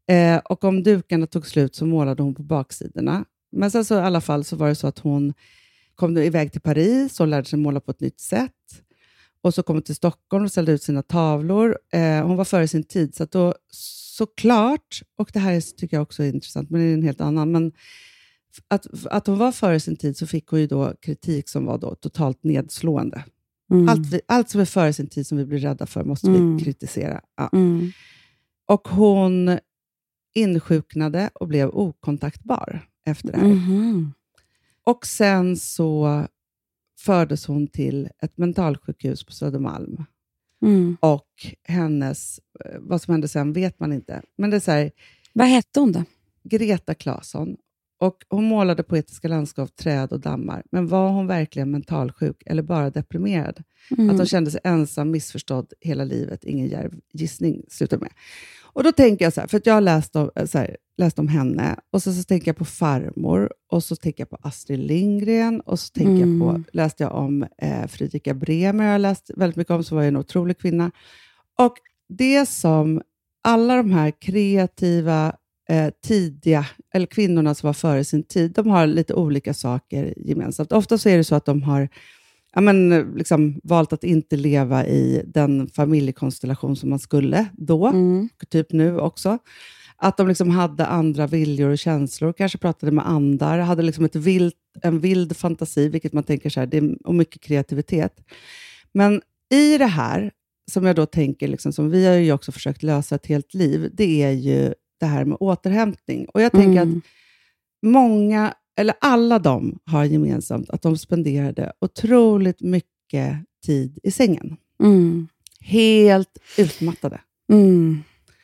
Eh, och om dukarna tog slut så målade hon på baksidorna. Men sen så i alla fall så var det så att hon kom iväg till Paris och lärde sig måla på ett nytt sätt. Och så kom hon till Stockholm och ställde ut sina tavlor. Eh, hon var före sin tid. Så att då såklart, och det här är, tycker jag också är intressant, men det är en helt annan. Men att, att hon var före sin tid så fick hon ju då kritik som var då totalt nedslående. Mm. Allt, vi, allt som är före sin tid som vi blir rädda för måste mm. vi kritisera. Ja. Mm. Och hon insjuknade och blev okontaktbar efter det här. Mm. Och sen så fördes hon till ett mentalsjukhus på Södermalm. Mm. Och hennes, vad som hände sen vet man inte. Men det är så här, vad hette hon då? Greta Claesson. Och hon målade poetiska landskap, träd och dammar. Men var hon verkligen mentalsjuk eller bara deprimerad? Mm. Att hon kände sig ensam, missförstådd hela livet. Ingen djärv gissning slutar med. Och då tänker jag så här, för att jag har läst om, så här, läst om henne. Och så, så tänker jag på farmor. Och så tänker jag på Astrid Lindgren. Och så tänker mm. jag på, läste jag om eh, Fredrika Bremer. Jag har läst väldigt mycket om, så var jag en otrolig kvinna. Och det som alla de här kreativa, eh, tidiga, eller kvinnorna som var före sin tid, de har lite olika saker gemensamt. Ofta så är det så att de har ja, men, liksom, valt att inte leva i den familjekonstellation som man skulle då, mm. typ nu också. Att de liksom hade andra viljor och känslor, kanske pratade med andar, hade liksom ett vild, en vild fantasi, vilket man tänker så här, det är, och mycket kreativitet. Men i det här, som jag då tänker, liksom, som vi har ju också försökt lösa ett helt liv, det är ju det här med återhämtning. Och jag tänker mm. att många, eller alla de har gemensamt att de spenderade otroligt mycket tid i sängen. Mm. Helt utmattade. Mm.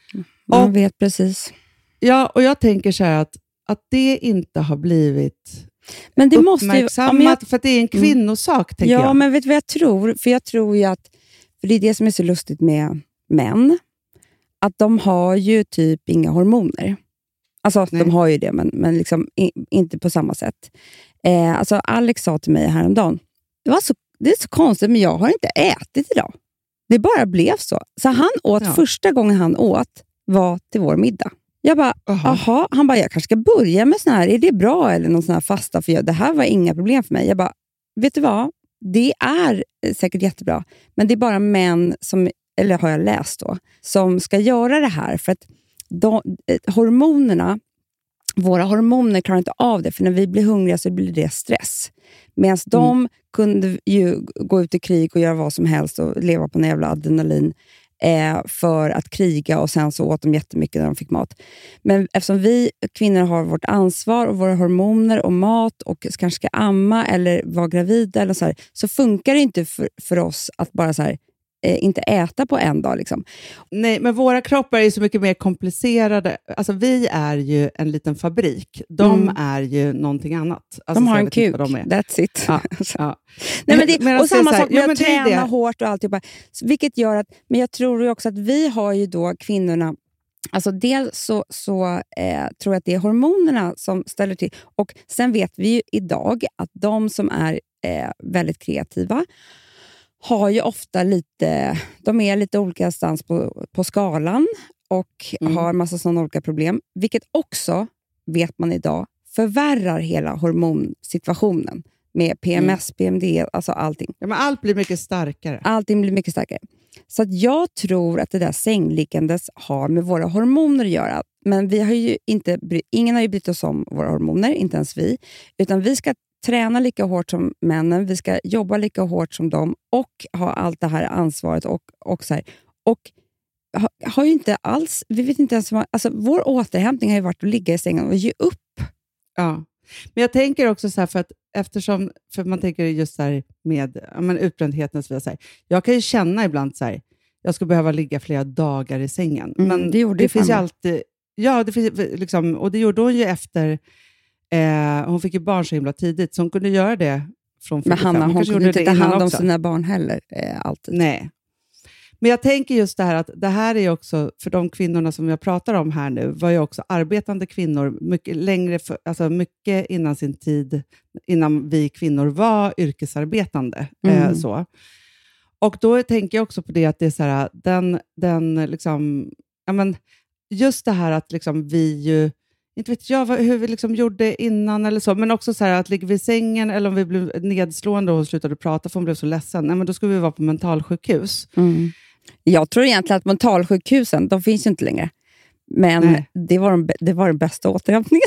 Man och, vet precis. Ja, och jag tänker så här att, att det inte har blivit men det uppmärksammat, måste ju, jag, för att det är en kvinnosak, tänker ja, jag. Ja, men vet du vad jag tror? För jag tror ju att, för det är det som är så lustigt med män, att de har ju typ inga hormoner. Alltså, Nej. de har ju det, men, men liksom i, inte på samma sätt. Eh, alltså, Alex sa till mig häromdagen, det, var så, det är så konstigt, men jag har inte ätit idag. Det bara blev så. Så han åt, ja. första gången han åt var till vår middag. Jag bara, aha. Han bara, jag kanske ska börja med sån här, är det bra eller någon sån här fasta? För jag, det här var inga problem för mig. Jag bara, vet du vad? Det är säkert jättebra, men det är bara män som, eller har jag läst då, som ska göra det här. För att de, hormonerna, våra hormoner klarar inte av det, för när vi blir hungriga så blir det stress. Medan mm. de kunde ju gå ut i krig och göra vad som helst och leva på en jävla adrenalin eh, för att kriga, och sen så åt de jättemycket när de fick mat. Men eftersom vi kvinnor har vårt ansvar och våra hormoner och mat och kanske ska amma eller vara gravida eller så här, så funkar det inte för, för oss att bara så här inte äta på en dag liksom. Nej, men våra kroppar är så mycket mer komplicerade. Alltså vi är ju en liten fabrik. De mm. är ju någonting annat. Alltså, de har en kuk, that's it. Ja, ja. Nej, men det, men och samma sak med ja, att träna hårt och alltihopa. Vilket gör att, men jag tror ju också att vi har ju då kvinnorna, alltså dels så, så eh, tror jag att det är hormonerna som ställer till. Och sen vet vi ju idag att de som är eh, väldigt kreativa har ju ofta lite, de är lite olika stans på, på skalan och mm. har massa sådana olika problem. Vilket också, vet man idag, förvärrar hela hormonsituationen med P M S, mm. P M D, alltså allting. Ja, men allt blir mycket starkare. Allting blir mycket starkare. Så att jag tror att det där sängliggandes har med våra hormoner att göra. Men vi har ju inte, ingen har ju brytt oss om våra hormoner, inte ens vi. Utan vi ska träna lika hårt som männen, vi ska jobba lika hårt som dem och ha allt det här ansvaret och, och så här. Och ha, har ju inte alls, vi vet inte ens vad, alltså vår återhämtning har ju varit att ligga i sängen och ge upp. Ja, men jag tänker också så här, för att eftersom, för man tänker just så här med ja, men utbrändheten, så här, jag kan ju känna ibland så här, jag ska behöva ligga flera dagar i sängen. Mm, men det, gjorde det finns ju alltid, ja det finns liksom, och det gjorde hon ju efter. Eh, hon fick ju barn så himla tidigt, så hon kunde göra det från fyrtiofem. Men Hanna, hon, hon kunde inte ta hand om sina barn heller eh, alltid. Nej. Men jag tänker just det här att det här är också, för de kvinnorna som jag pratar om här nu, var ju också arbetande kvinnor mycket längre, för, alltså mycket innan sin tid, innan vi kvinnor var yrkesarbetande. Mm. Eh, så. Och då tänker jag också på det att det är så här, den, den liksom, ja men, just det här att liksom vi ju, inte vet jag vad, hur vi liksom gjorde innan eller så, men också så här att ligger vi i sängen eller om vi blev nedslående och hon slutade prata för hon blev så ledsen, nej men då skulle vi vara på mentalsjukhus. Mm. Jag tror egentligen att mentalsjukhusen, de finns ju inte längre. Men det var, de, det var den bästa återhämtningen.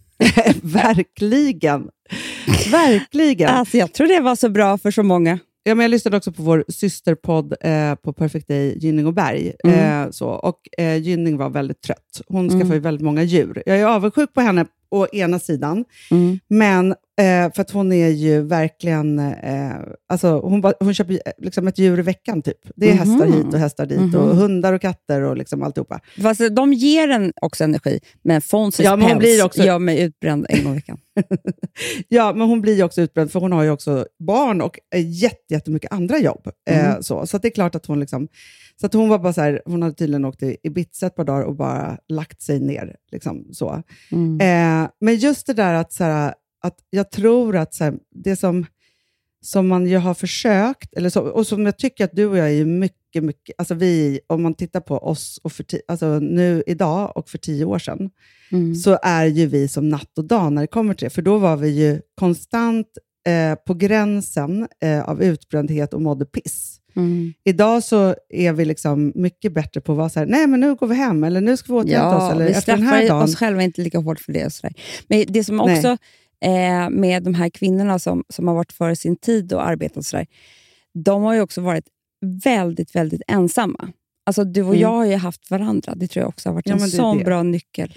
Verkligen. Verkligen. Alltså jag tror det var så bra för så många. Ja, men jag lyssnade också på vår systerpodd eh, på Perfect Day, Gynning och Berg. Mm. Eh, så. Och eh, Gynning var väldigt trött. Hon skaffade mm. ju väldigt många djur. Jag är avundsjuk på henne å ena sidan. Mm. Men eh, för att hon är ju verkligen... Eh, alltså hon, ba, hon köper liksom ett djur i veckan typ. Det är mm. hästar hit och hästar dit. Mm. Och hundar och katter och liksom alltihopa. Fast de ger en också energi. Men Fonzys ja, päls blir också... gör mig utbränd en gång i veckan. Ja, men hon blir ju också utbränd för hon har ju också barn och jätte, jättemycket andra jobb. Mm. Eh, så. så att det är klart att hon liksom... Så att hon var bara så här, hon hade tydligen åkt i Ibiza ett par dagar och bara lagt sig ner. Liksom, så. Mm. Eh, men just det där att, så här, att jag tror att så här, det som, som man ju har försökt, eller så, och som jag tycker att du och jag är ju mycket, mycket, alltså vi, om man tittar på oss och för ti, alltså nu idag och för tio år sedan, mm. så är ju vi som natt och dag när det kommer till det. För då var vi ju konstant eh, på gränsen eh, av utbrändhet och mådde piss. Mm. Idag så är vi liksom mycket bättre på att vara så här, nej men nu går vi hem eller nu ska vi återhämta ja, oss. Eller vi efter den här dagen. Oss själva inte lika hårt för det. Och så där. Men det som också eh, med de här kvinnorna som, som har varit före sin tid och arbetat så där, de har ju också varit väldigt, väldigt ensamma. Alltså du och mm. jag har ju haft varandra. Det tror jag också har varit ja, en sån det. bra nyckel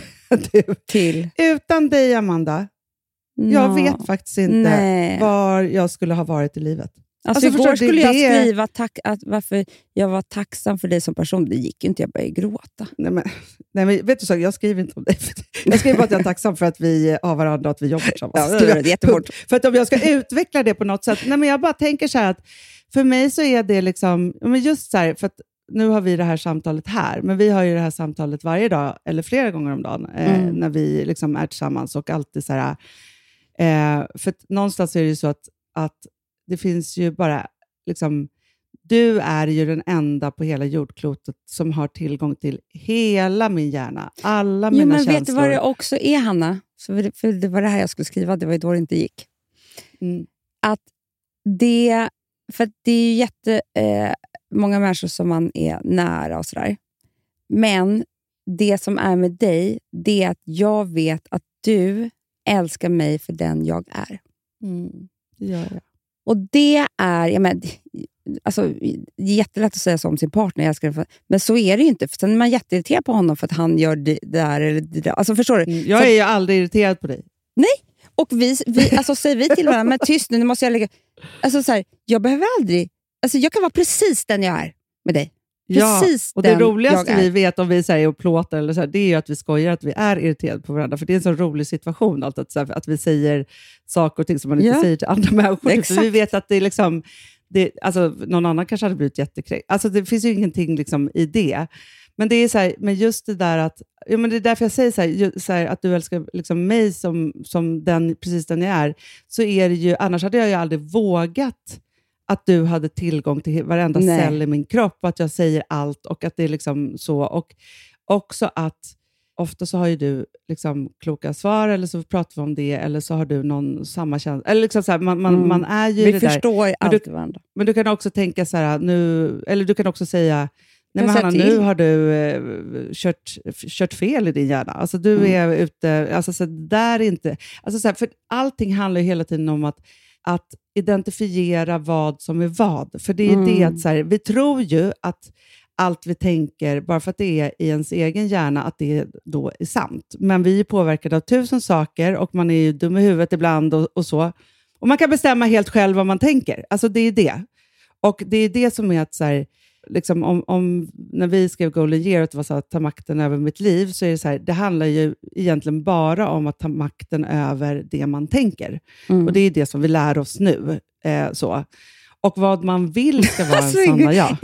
till. Utan dig, Amanda, no. jag vet faktiskt inte nej. var jag skulle ha varit i livet. Alltså, alltså igår skulle jag det... skriva tack, att varför jag var tacksam för dig som person. Det gick ju inte, jag började gråta. Nej men, nej, men vet du så, jag skriver inte om dig. Jag skriver bara att jag är tacksam för att vi har varandra och att vi jobbar tillsammans. Ja, det är jättefort. För att om jag ska utveckla det på något sätt. Nej men jag bara tänker så här att för mig så är det liksom, men just så här, för att nu har vi det här samtalet här. Men vi har ju det här samtalet varje dag eller flera gånger om dagen. Mm. Eh, när vi liksom är tillsammans och alltid så här. Eh, för att någonstans är det ju så att, att det finns ju bara, liksom, du är ju den enda på hela jordklotet som har tillgång till hela min hjärna, alla mina jo, men känslor. Vet du vad det också är, Hanna? Så för det, för det var det här jag skulle skriva, det var ju då det inte gick. Mm. Att det, för att det är ju jätte, eh, många människor som man är nära och sådär. Men det som är med dig, det är att jag vet att du älskar mig för den jag är. Mm. Det gör jag. Och det är, jag men, alltså, det är jättelätt att säga så om sin partner, jag älskar det för, men så är det ju inte. För sen är man jätteirriterad på honom för att han gör det där eller det där. Alltså förstår du? Jag så, är ju aldrig irriterad på dig. Nej, och vi, vi alltså säger vi till varandra, men tyst nu, nu måste jag lägga. Alltså så här, jag behöver aldrig, alltså jag kan vara precis den jag är med dig. Precis ja, och det roligaste vi vet om vi säger och plåtar eller så här, det är ju att vi skojar att vi är irriterade på varandra, för det är en så rolig situation allt att, så här, att vi säger saker och ting som man inte ja. säger till andra människor. För vi vet att det är liksom det, alltså, någon annan kanske hade blivit jättekränkt. Alltså det finns ju ingenting liksom i det. Men det är så här, men just det där att, ja, men det är därför jag säger så här, så här, att du älskar liksom mig som, som den, precis den jag är, så är det ju, annars hade jag ju aldrig vågat att du hade tillgång till varenda Nej. cell i min kropp och att jag säger allt och att det är liksom så. Och också att ofta så har ju du liksom kloka svar eller så pratar vi om det eller så har du någon samma känsla. Eller liksom så här, man, man, mm. man är ju vi det förstår där. allt men varandra. Men du kan också tänka så här nu, eller du kan också säga nej men Hanna, nu har du eh, kört, kört fel i din hjärna. Alltså du mm. är ute, alltså så där inte, alltså så här, för allting handlar ju hela tiden om att att identifiera vad som är vad. För det är mm. det att så här, vi tror ju att allt vi tänker, bara för att det är i ens egen hjärna, att det då är sant. Men vi är påverkade av tusen saker och man är ju dum i huvudet ibland och, och så. Och man kan bestämma helt själv vad man tänker. Alltså det är det. Och det är det som är att så här, liksom om, om, när vi skrev Golden Year, att det var så att ta makten över mitt liv, så är det så här, det handlar ju egentligen bara om att ta makten över det man tänker. Mm. Och det är det som vi lär oss nu. Eh, så. Och vad man vill ska vara en sanna jag.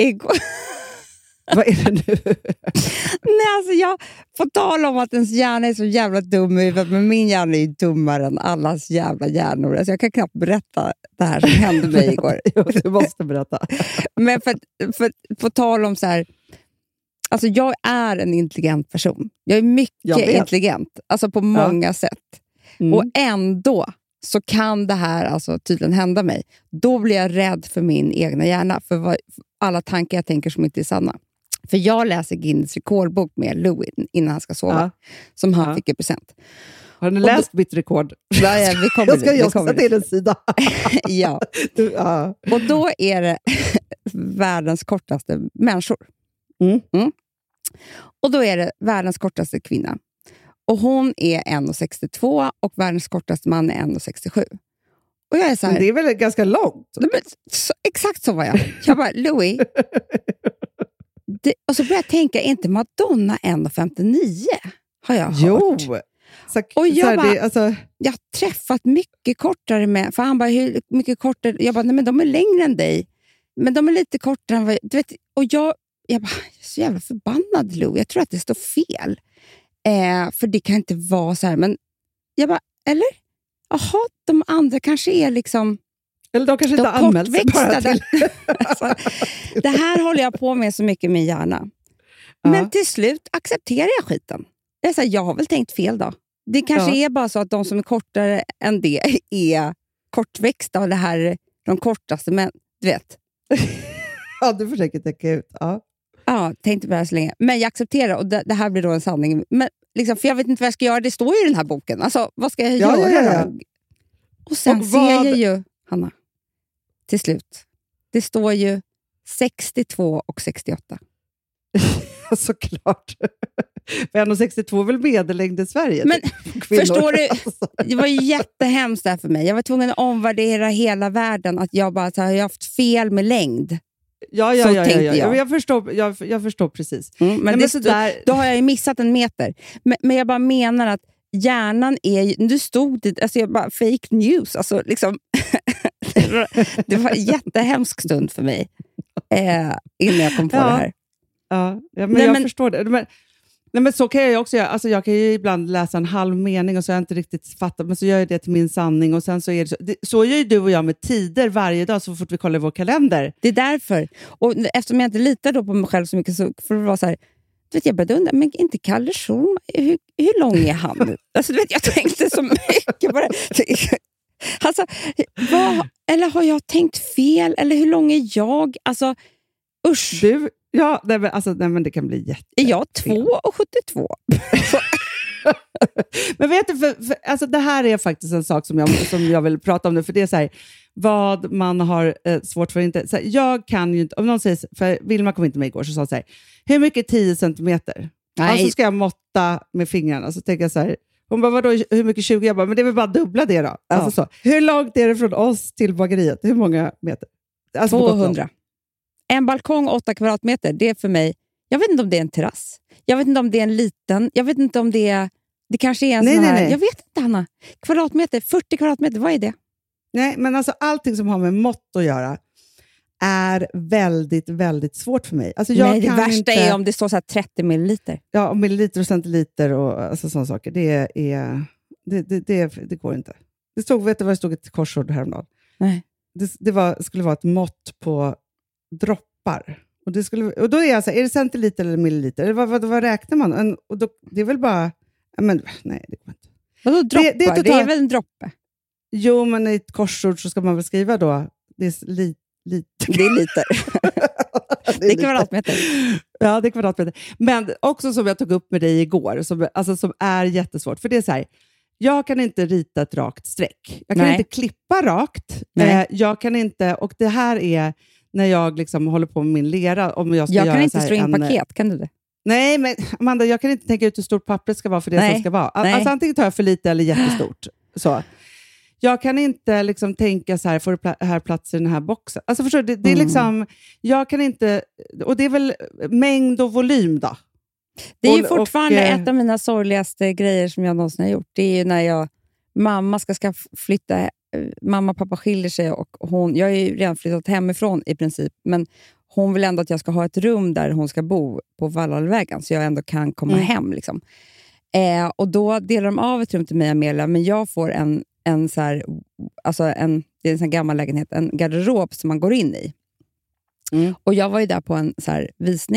Vad är det nu? Nej, alltså jag får tala om att ens hjärna är så jävla dum i huvudet, men min hjärna är ju dummare än allas jävla hjärnor. Alltså jag kan knappt berätta det här som hände mig igår. Jo, du måste berätta. Men för, för, för tal om så här, Alltså jag är en intelligent person. Jag är mycket Jag intelligent. Alltså på många ja. sätt. Mm. Och ändå så kan det här alltså tydligen hända mig. Då blir jag rädd för min egna hjärna. För vad, alla tankar jag tänker som inte är sanna. För jag läser Guinness rekordbok med Louis innan han ska sova. Ja. Som han ja. fick i present. Har ni läst då, mitt rekord? Nej, vi kommer jag ska jag ska till en sida. ja. Du, ja. Och då är det världens kortaste människor. Mm. Mm. Och då är det världens kortaste kvinna. Och hon är en komma sextiotvå och världens kortaste man är en komma sextiosju. Och jag är så här, men det är väl ganska långt? Men, så, exakt så var jag. Jag bara, Louis. Det, och så började jag tänka, är inte Madonna en komma femtionio? Har jag hört. Jo. Så, och jag så bara, det, alltså... jag har träffat mycket kortare med, för han bara, hur mycket kortare? Jag bara, nej men de är längre än dig. Men de är lite kortare än vad, du vet, och jag, jag bara, jag är så jävla förbannad, Lou. Jag tror att det står fel. Eh, för det kan inte vara så här, men jag bara, eller? Jaha, de andra kanske är liksom... Eller de kanske inte har anmält sig bara till. Alltså, det här håller jag på med så mycket i min hjärna. Ja. Men till slut accepterar jag skiten. Jag, så här, jag har väl tänkt fel då. Det kanske ja. är bara så att de som är kortare än det är kortväxta och det här är de kortaste, men du vet. Ja, du försöker täcka ut. Ja, ja tänkte på det här så länge. Men jag accepterar och det, det här blir då en sanning. Men liksom, för jag vet inte vad jag ska göra. Det står ju i den här boken. Alltså, vad ska jag ja, göra? Ja, ja, ja. Och sen och ser vad... jag ju, Hanna, till slut. Det står ju sextiotvå och sextioåtta. Såklart. en komma sextiotvå är väl medellängd i Sverige? Men förstår du, det var ju jättehemskt där för mig. Jag var tvungen att omvärdera hela världen. Att jag bara så här, jag har haft fel med längd. Ja, ja, så ja, tänkte ja, ja. jag. Jag förstår, jag, jag förstår precis. Mm, men Nej, det men stod, där... då har jag ju missat en meter. Men, men jag bara menar att hjärnan är... Nu stod det... Alltså jag bara, fake news. Alltså liksom... Det var en jättehemsk stund för mig. Eh, innan jag kom på ja. det här. Ja, ja men Nej, jag men, förstår det. Men, nej, men så kan jag ju också göra. Alltså, jag kan ju ibland läsa en halv mening och så har jag inte riktigt fattat. Men så gör jag det till min sanning. Och sen så är det så. Det, så gör ju du och jag med tider varje dag så fort vi kollar vår kalender. Det är därför. Och eftersom jag inte litar då på mig själv så mycket så får det vara så här. Du vet, jag började undra, men inte Kalle Schulman, hur, hur lång är han nu? Alltså, du vet, jag tänkte så mycket på det. Alltså, vad, eller har jag tänkt fel? Eller hur lång är jag? Alltså, usch. Du, ja, nej, men, alltså, nej, men det kan bli jätte. Är jag två och sjuttiotvå? Men vet du, för, för, alltså, det här är faktiskt en sak som jag, som jag vill prata om nu. För det är så här, vad man har eh, svårt för inte. Så här, jag kan ju inte, om någon säger, för Vilma kom inte med igår så sa så här, hur mycket är tio centimeter? Nej. Alltså ska jag måtta med fingrarna. Så tänker jag så här, hon bara, vadå, hur mycket tjugo? Jag bara, men det är väl bara dubbla det då. Ja. Alltså så. Hur långt är det från oss till bageriet? Hur många meter? Alltså tvåhundra. En balkong, åtta kvadratmeter, det är för mig, jag vet inte om det är en terrass. Jag vet inte om det är en liten, jag vet inte om det är, det kanske är en nej, sån här, nej, nej. Jag vet inte, Hanna. Kvadratmeter, fyrtio kvadratmeter, vad är det? Nej, men alltså allting som har med mått att göra är väldigt, väldigt svårt för mig. Alltså jag nej, det kan värsta inte... är om det står så här trettio milliliter. Ja, milliliter och centiliter och alltså sådana saker. Det är, det, det, det, det går inte. Det stod, vet du vad det stod ett korsord häromdagen? Nej. Det, det var, skulle vara ett mått på droppar. Och, det skulle, och då är jag så här, är det centiliter eller milliliter? Eller vad, vad, vad räknar man? En, och då, det är väl bara, men nej, det går inte. Vadå droppar? Det, det, är, total... det är väl en droppe? Jo, men i ett korsord så ska man väl skriva då, det är li, li, det är liter. det är, det är kvadratmeter. Ja, det är kvadratmeter. Men också som jag tog upp med dig igår, som, alltså, som är jättesvårt. För det är så här, jag kan inte rita ett rakt streck. Jag kan Nej. inte klippa rakt. Eh, jag kan inte, och det här är när jag liksom håller på med min lera. Om jag ska jag göra kan inte så slå in en, paket, kan du det? Nej, men Amanda, jag kan inte tänka ut hur stort pappret ska vara för det Nej. som ska vara. Nej. Alltså antingen tar jag för lite eller jättestort. Så. Jag kan inte liksom tänka så här, får det här plats i den här boxen? Alltså förstår du, det, det är mm. liksom, jag kan inte, och det är väl mängd och volym då. Det är ju och, fortfarande och, ett av mina sorgligaste grejer som jag någonsin har gjort. Det är ju när jag, mamma ska, ska flytta, mamma och pappa skiljer sig och hon, jag har ju redan flyttat hemifrån i princip, men hon vill ändå att jag ska ha ett rum där hon ska bo på Vallalvägen så jag ändå kan komma mm. hem liksom. Eh, och då delar de av ett rum till mig och Amelia, men jag får en en så här, alltså en, det är en sån här gammal lägenhet, en garderob som man går in i. Mm. Och jag var ju där på en så här visning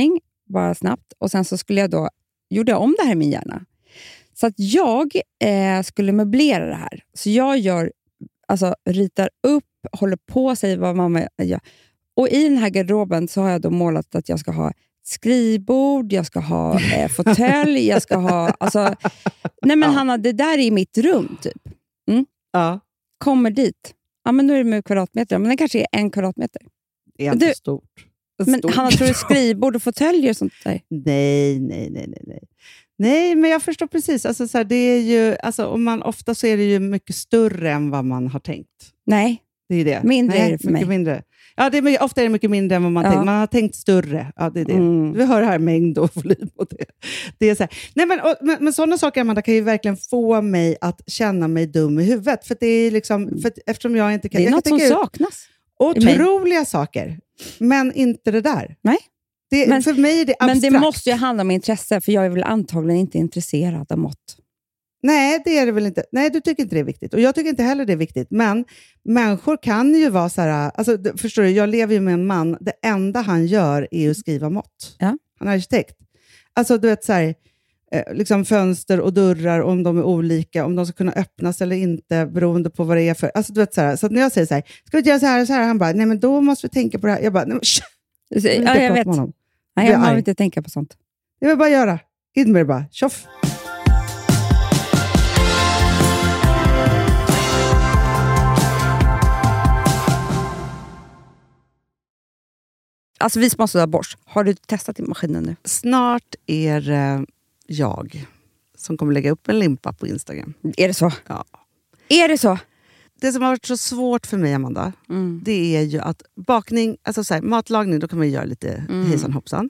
bara snabbt. Och sen så skulle jag då, gjorde jag om det här i min hjärna. Så att jag eh, skulle möblera det här. Så jag gör, alltså ritar upp, håller på, säger vad mamma gör. Och i den här garderoben så har jag då målat att jag ska ha skrivbord, jag ska ha eh, fåtölj, jag ska ha, alltså, nej men ja. Hanna, det där är mitt rum typ. Mm. Ja. Kommer dit. Ja, men nu är det med kvadratmeter, men det kanske är en kvadratmeter. Det är inte du, stort. Men stort. Hanna, tror du skrivbord och fåtöljer och sånt där? Nej, nej, nej, nej, nej. Nej, men jag förstår precis. Alltså, så här, det är ju, alltså, om man, ofta så är det ju mycket större än vad man har tänkt. Nej, det är det. mindre nej, är det för mig. Mindre. Ja, det är, ofta är det mycket mindre än vad man ja. tänkt. Man har tänkt större. Ja, det är det. Mm. Vi hör här mängd och volym och det. Det är så här. Nej, men, och, men, men sådana saker, Amanda, kan ju verkligen få mig att känna mig dum i huvudet. För det är liksom, för att, eftersom jag inte kan... Det är jag något kan som saknas. Otroliga saker. Men inte det där. Nej. Det, men, för mig är det abstrakt. Men det måste ju handla om intresse, för jag är väl antagligen inte intresserad av mått. Nej, det är det väl inte. Nej, du tycker inte det är viktigt. Och jag tycker inte heller det är viktigt. Men människor kan ju vara så här... Alltså, förstår du, jag lever ju med en man. Det enda han gör är att skriva mått. Ja. Han är arkitekt. Alltså, du vet så här... Liksom fönster och dörrar, om de är olika, om de ska kunna öppnas eller inte, beroende på vad det är för... Alltså, du vet så här. Så att när jag säger så här, ska vi inte göra så här och så här? Han bara, nej men då måste vi tänka på det här. Jag bara, nej men sh- jag Ja, jag vet. Nej, jag behöver inte tänka på sånt. Jag vill bara göra. In med det bara. Tjoff. Alltså vi måste ha borst. Har du testat i maskinen nu? Snart är eh, jag som kommer lägga upp en limpa på Instagram. Är det så? Ja. Är det så? Det som har varit så svårt för mig, Amanda, mm. det är ju att bakning, alltså så här, matlagning, då kan man göra lite mm. hejsan hoppsan.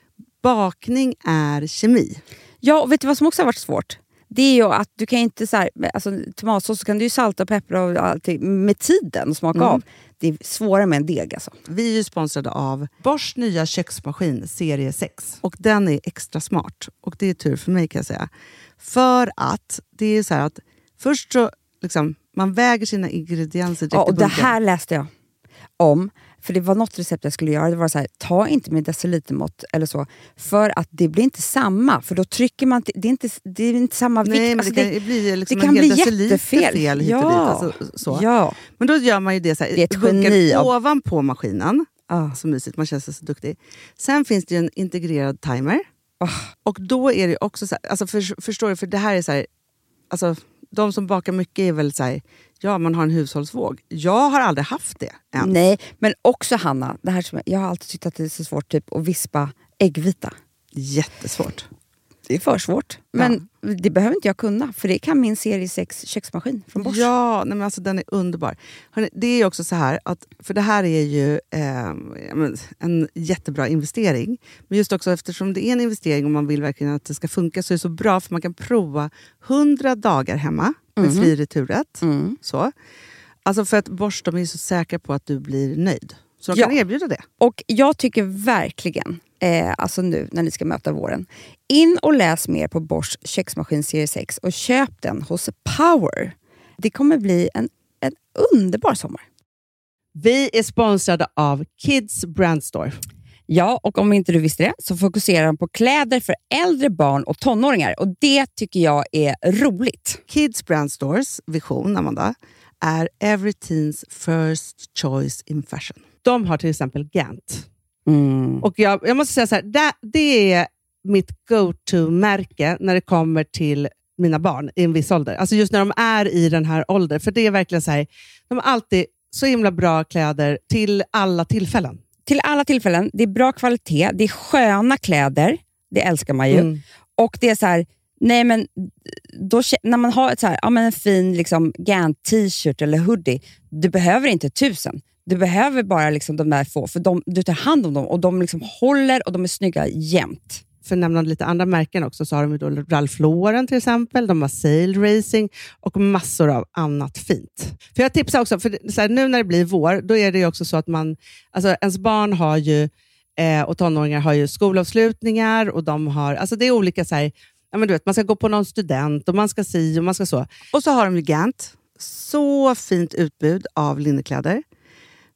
Bakning är kemi. Ja, och vet du vad som också har varit svårt? Det är ju att du kan inte så här, alltså tomatsås så kan du ju salta och peppra och allting med tiden och smaka mm. av. Det är svårare med en deg alltså. Vi är ju sponsrade av Bosch nya köksmaskin serie sex. Och den är extra smart. Och det är tur för mig kan jag säga. För att det är så här att först så liksom, man väger sina ingredienser. Ja, och det här läste jag om. För det var något recept jag skulle göra. Det var så här, ta inte med decilitermått eller så. För att det blir inte samma. För då trycker man, det är inte, det är inte samma vikt. Nej, men alltså det kan det, bli liksom det en kan hel bli deciliter jättefel. Fel hit ja. och dit. Alltså, så. Ja. Men då gör man ju det så här. Det är ett geni av... av... ovanpå maskinen. Ah. Så mysigt, man känns så duktig. Sen finns det ju en integrerad timer. Ah. Och då är det också så här, alltså för, förstår du, för det här är så här, alltså de som bakar mycket är väl så här, ja, man har en hushållsvåg. Jag har aldrig haft det än. Nej, men också Hanna, det här som jag, jag har alltid tyckt att det är så svårt typ att vispa äggvita. Jättesvårt. Det är för svårt. Men ja. Det behöver inte jag kunna, för det kan min serie sex köksmaskin från Bosch. Ja, nej men alltså den är underbar. Hörrni, det är också så här, att, för det här är ju eh, en jättebra investering. Men just också eftersom det är en investering och man vill verkligen att det ska funka, så är det så bra, för man kan prova hundra dagar hemma med mm. fri returrätt. Mm. Så. Alltså för att Bosch, de är så säkra på att du blir nöjd. Så de ja. kan erbjuda det. Och jag tycker verkligen, eh, alltså nu när ni ska möta våren, in och läs mer på Bosch köksmaskin serie sex och köp den hos Power. Det kommer bli en, en underbar sommar. Vi är sponsrade av Kids Brand Store. Ja, och om inte du visste det så fokuserar de på kläder för äldre barn och tonåringar. Och det tycker jag är roligt. Kids Brand Stores vision, Amanda, är every teens first choice in fashion. De har till exempel Gant. Mm. Och jag, jag måste säga så här, det, det är mitt go-to-märke när det kommer till mina barn i en viss ålder. Alltså just när de är i den här åldern. För det är verkligen så här, de har alltid så himla bra kläder till alla tillfällen. Till alla tillfällen. Det är bra kvalitet. Det är sköna kläder. Det älskar man ju. Mm. Och det är så här, nej men då, när man har ett så här, ja, men en fin liksom, Gant t-shirt eller hoodie, du behöver inte tusen. Du behöver bara liksom de där få, för de, du tar hand om dem och de liksom håller och de är snygga jämt. För att nämna lite andra märken också, så har de ju då Ralph Lauren till exempel, de har Sail Racing och massor av annat fint. För jag tipsar också, för så här, nu när det blir vår, då är det ju också så att man, alltså ens barn har ju, eh, och tonåringar har ju skolavslutningar och de har, alltså det är olika så här, ja men du vet, man ska gå på någon student och man ska si och man ska så. Och så har de ju Gant, så fint utbud av linnekläder.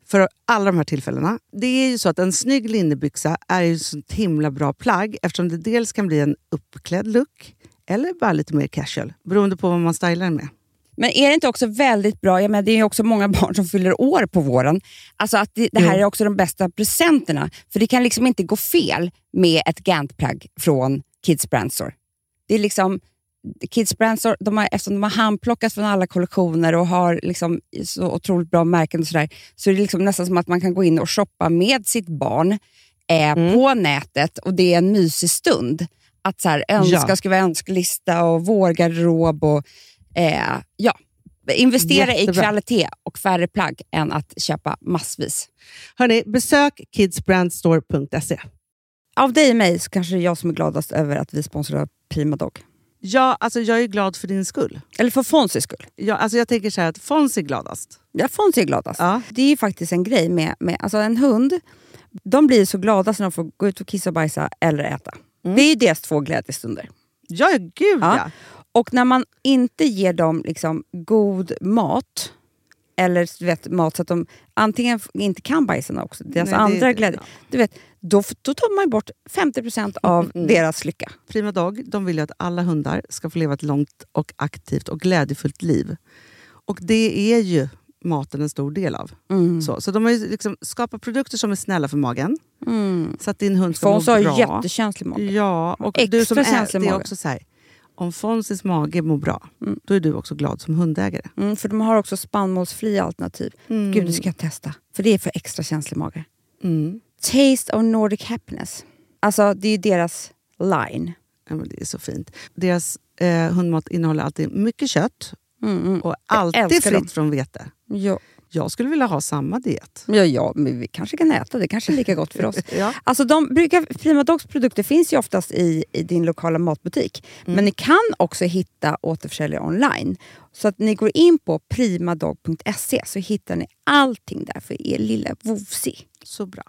för alla de här tillfällena. Det är ju så att en snygg linnebyxa är ju så himla bra plagg eftersom det dels kan bli en uppklädd look eller bara lite mer casual, beroende på vad man stylar med. Men är det inte också väldigt bra, jag menar, det är ju också många barn som fyller år på våren, alltså att det, det här mm. är också de bästa presenterna, för det kan liksom inte gå fel med ett Gant-plagg från Kids Brand Store. Det är liksom Kids Brand Store, de har, eftersom de har handplockat från alla kollektioner och har liksom så otroligt bra märken och sådär, så är det liksom nästan som att man kan gå in och shoppa med sitt barn eh, mm. på nätet, och det är en mysig stund att så här, önska, ja. skriva önskelista och vårgarderob och eh, ja, investera Jättebra. i kvalitet och färre plagg än att köpa massvis. Hörrni, besök kids brand store punkt se. Av dig och mig så kanske det är jag som är gladast över att vi sponsrar Prima Dog. Ja, alltså jag är glad för din skull. Eller för Fonzys skull. Ja, alltså jag tänker så här att Fonzie är gladast. Ja, Fonzie är gladast. Ja. Det är ju faktiskt en grej med, med alltså en hund. De blir så glada när de får gå ut och kissa och bajsa eller äta. Mm. Det är ju deras två glädjestunder. Ja, gud ja. ja. Och när man inte ger dem liksom god mat, eller du vet, mat så att de antingen inte kan bajsa också, deras Nej, andra det, glädje, ja. du vet, då, då tar man bort femtio procent av mm. deras lycka. Prima Dog, de vill ju att alla hundar ska få leva ett långt och aktivt och glädjefullt liv. Och det är ju maten en stor del av. Mm. Så, så de har ju liksom skapat produkter som är snälla för magen. Mm. Så att din hund ska må bra. Fons har jättekänslig mage. Ja, och extra du som är, det är också så här, om Fonzys mage mår bra, mm. då är du också glad som hundägare. Mm, för de har också spannmålsfria alternativ. Mm. Gud, du ska testa. För det är för extra känslig mage. Mm. Taste of Nordic Happiness. Alltså, det är ju deras line. Ja, men det är så fint. Deras eh, hundmat innehåller alltid mycket kött. Mm. Och alltid fritt dem. från vete. Ja. Jag skulle vilja ha samma diet. Ja, ja, men vi kanske kan äta. Det kanske är lika gott för oss. ja. Alltså de brukar, Prima Dogs produkter finns ju oftast i, i din lokala matbutik. Mm. Men ni kan också hitta återförsäljare online. Så att ni går in på primadog punkt se så hittar ni allting där för er lilla vovsi. Så bra.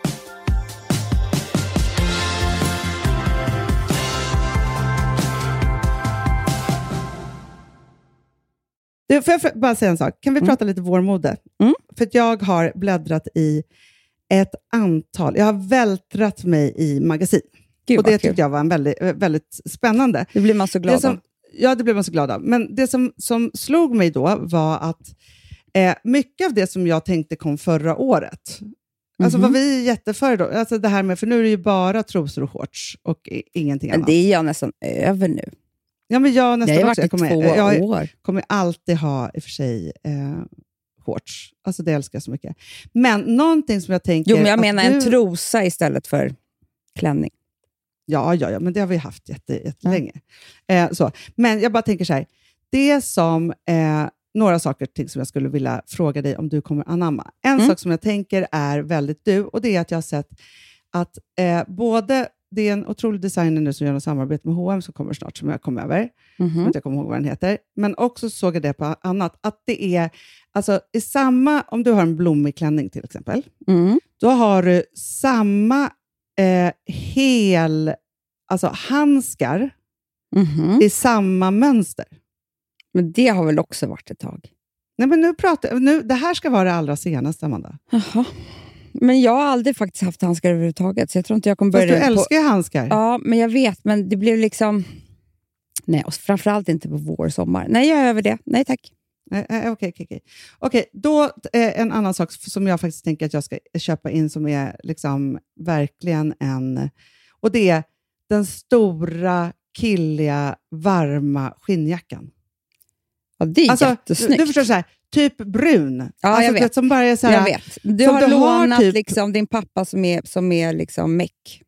Du, får jag bara säga en sak? Kan vi mm. prata lite vårmode? Mm. För att jag har bläddrat i ett antal... Jag har vältrat mig i magasin. Gud, och det tyckte kul. jag var en väldigt, väldigt spännande. Det blir man så glad av. Ja, det blir man så glad av. Men det som, som slog mig då var att eh, mycket av det som jag tänkte kom förra året. Mm-hmm. Alltså vad vi är jätteför då. Alltså det här med, för nu är det ju bara trosor och shorts och i, ingenting men annat. Det är jag nästan över nu. Ja, men jag nästan jag har också. varit Jag kommer, två jag år. kommer alltid ha i och för sig eh, shorts. Alltså det älskar jag så mycket. Men någonting som jag tänker... Jo, men jag menar du... en trosa istället för klänning. Ja, ja, ja, men det har vi haft jätte, jättelänge. Ja. Eh, så. Men jag bara tänker så här. Det som... Eh, några saker till som jag skulle vilja fråga dig om du kommer anamma. En mm. sak som jag tänker är väldigt du. Och det är att jag har sett att eh, både... Det är en otrolig designer nu som gör en samarbete med H och M som kommer snart, som jag kommer över. Mm-hmm. Jag kommer ihåg vad den heter. Men också såg jag det på annat. Att det är, alltså i samma, om du har en blommig klänning till exempel. Mm. Då har du samma eh, hel, alltså handskar mm-hmm. i samma mönster. Men det har väl också varit ett tag? Nej, men nu pratar nu, det här ska vara det allra senaste, Amanda. Jaha. Men jag har aldrig faktiskt haft handskar överhuvudtaget. Så jag tror inte jag kommer börja... Fast du älskar ju handskar. Ja, men jag vet. Men det blev liksom... Nej, och framförallt inte på vår och sommar. Nej, jag är över det. Nej, tack. Okej, okej, okej. Okej, då eh, en annan sak som jag faktiskt tänker att jag ska köpa in som är liksom verkligen en... Och det är den stora, killiga, varma skinnjackan. Ja, det är alltså, jättesnyggt. Du förstår så här, typ brun. Ja, alltså, jag vet. Som bara är så här, jag vet. Du har du lånat har typ, liksom, din pappa som är, som är liksom meck.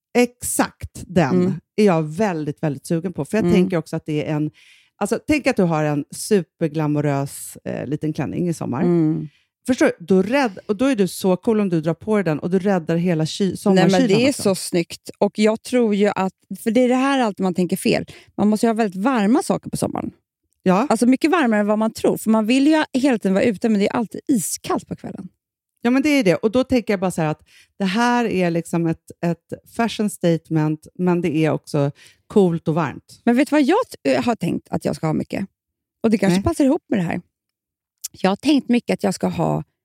Exakt den mm. är jag väldigt, väldigt sugen på. För jag mm. tänker också att det är en... Alltså, tänk att du har en superglamorös eh, liten klänning i sommar. Mm. Förstår du? Då, rädd, och då är du så cool om du drar på den och du räddar hela ky- sommarkylan. Nej, men det är också. Så snyggt. Och jag tror ju att... För det är det här alltid man tänker fel. Man måste ju ha väldigt varma saker på sommaren. Ja. Alltså mycket varmare än vad man tror. För man vill ju hela tiden vara ute, men det är alltid iskallt på kvällen. Ja, men det är det. Och då tänker jag bara så här att det här är liksom ett, ett fashion statement, men det är också coolt och varmt. Men vet du vad jag t- har tänkt att jag ska ha mycket? Och det kanske Nej. passar ihop med det här. Jag har tänkt mycket att jag ska ha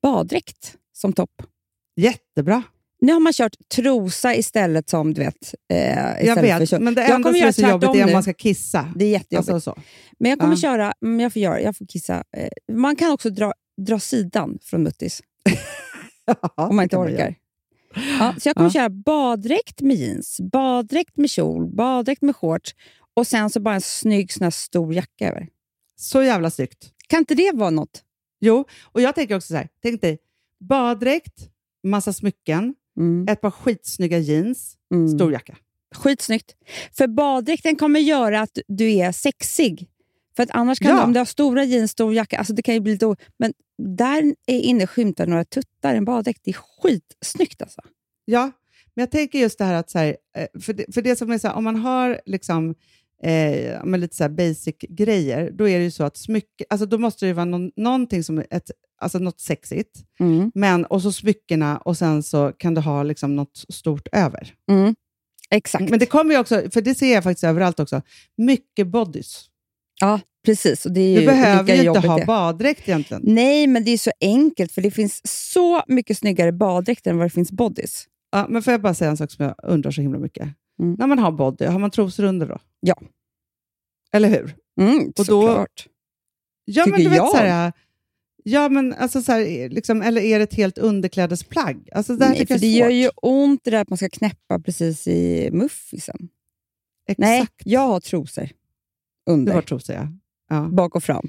baddräkt som topp. Jättebra. Nu har man kört trosa istället som du vet. Eh, Jag vet, för men det jag enda som är så jobbigt är om man ska kissa. Det är jättejobbigt. Alltså, så. Men jag kommer Ja. köra, mm, jag får göra, jag får kissa. Eh, man kan också dra, dra sidan från muttis. Ja, om man inte det kan orkar. göra. Ja, så jag kommer Ja. köra baddräkt med jeans, baddräkt med kjol, baddräkt med shorts och sen så bara en snygg sån här stor jacka över. Så jävla snyggt. Kan inte det vara något? Jo, och jag tänker också så här. Tänk dig, baddräkt, massa smycken, Mm. ett par skitsnygga jeans, Mm. stor jacka. Skitsnyggt. För baddräkten kommer göra att du är sexig. För att annars kan Ja. du, om du har stora jeans, stor jacka, alltså det kan ju bli lite... o- Men där är inne skymtar några tuttar i en baddräkt. Det är skitsnyggt alltså. Ja, men jag tänker just det här att så här, eh, för, det, för det som är så här, om man har liksom eh, med lite så här basic grejer, då är det ju så att smycken, alltså då måste det ju vara någon, någonting som är ett, alltså något sexigt, Mm. men och så smyckena och sen så kan du ha liksom något stort över. Mm. Exakt. Men det kommer ju också, för det ser jag faktiskt överallt också, mycket bodys. Ja, precis. Och det är ju Du behöver lika ju inte jobbigt ha det. baddräkt egentligen. Nej, men det är så enkelt för det finns så mycket snyggare baddräkter än vad det finns bodys. Ja, men får jag bara säga en sak som jag undrar så himla mycket. Mm. När man har body, har man trosor under då? Ja. Eller hur? Mm, Och då- såklart. Ja, Tycker men du vet jag. så här, ja, men alltså så här, liksom, eller är det ett helt underklädesplagg? Alltså, det här Nej, tycker för jag det är gör svårt. ju ont det där att man ska knäppa precis i muffisen. Exakt. Nej, jag har trosor under, Du har trosor, ja. ja. bak och fram.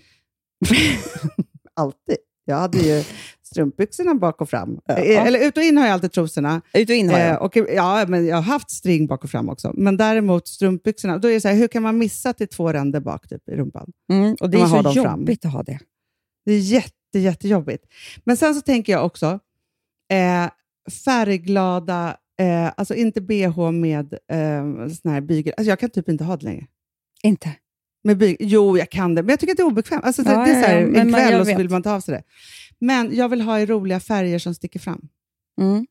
Alltid. Jag hade ju strumpbyxorna bak och fram. Ja. Eh, Eller ut och in har jag alltid trosorna. Ut och in har jag. Eh, och, ja, men jag har haft string bak och fram också. Men däremot strumpbyxorna, då är det så här, hur kan man missa till två ränder bak typ, i rumpan? Mm, och det när är man har så dem fram. jobbigt att ha det. Det är jätte, jättejobbigt. Men sen så tänker jag också, eh, färgglada, eh, alltså inte B H med eh, sån här bygel. Alltså jag kan typ inte ha det längre. Inte. Med byg- jo, jag kan det, men jag tycker att det är obekvämt. Alltså, Ja, det är så här, ja, ja, men en man- kväll jag och så vet. vill man ta av sig det. Men jag vill ha i roliga färger som sticker fram. Mm.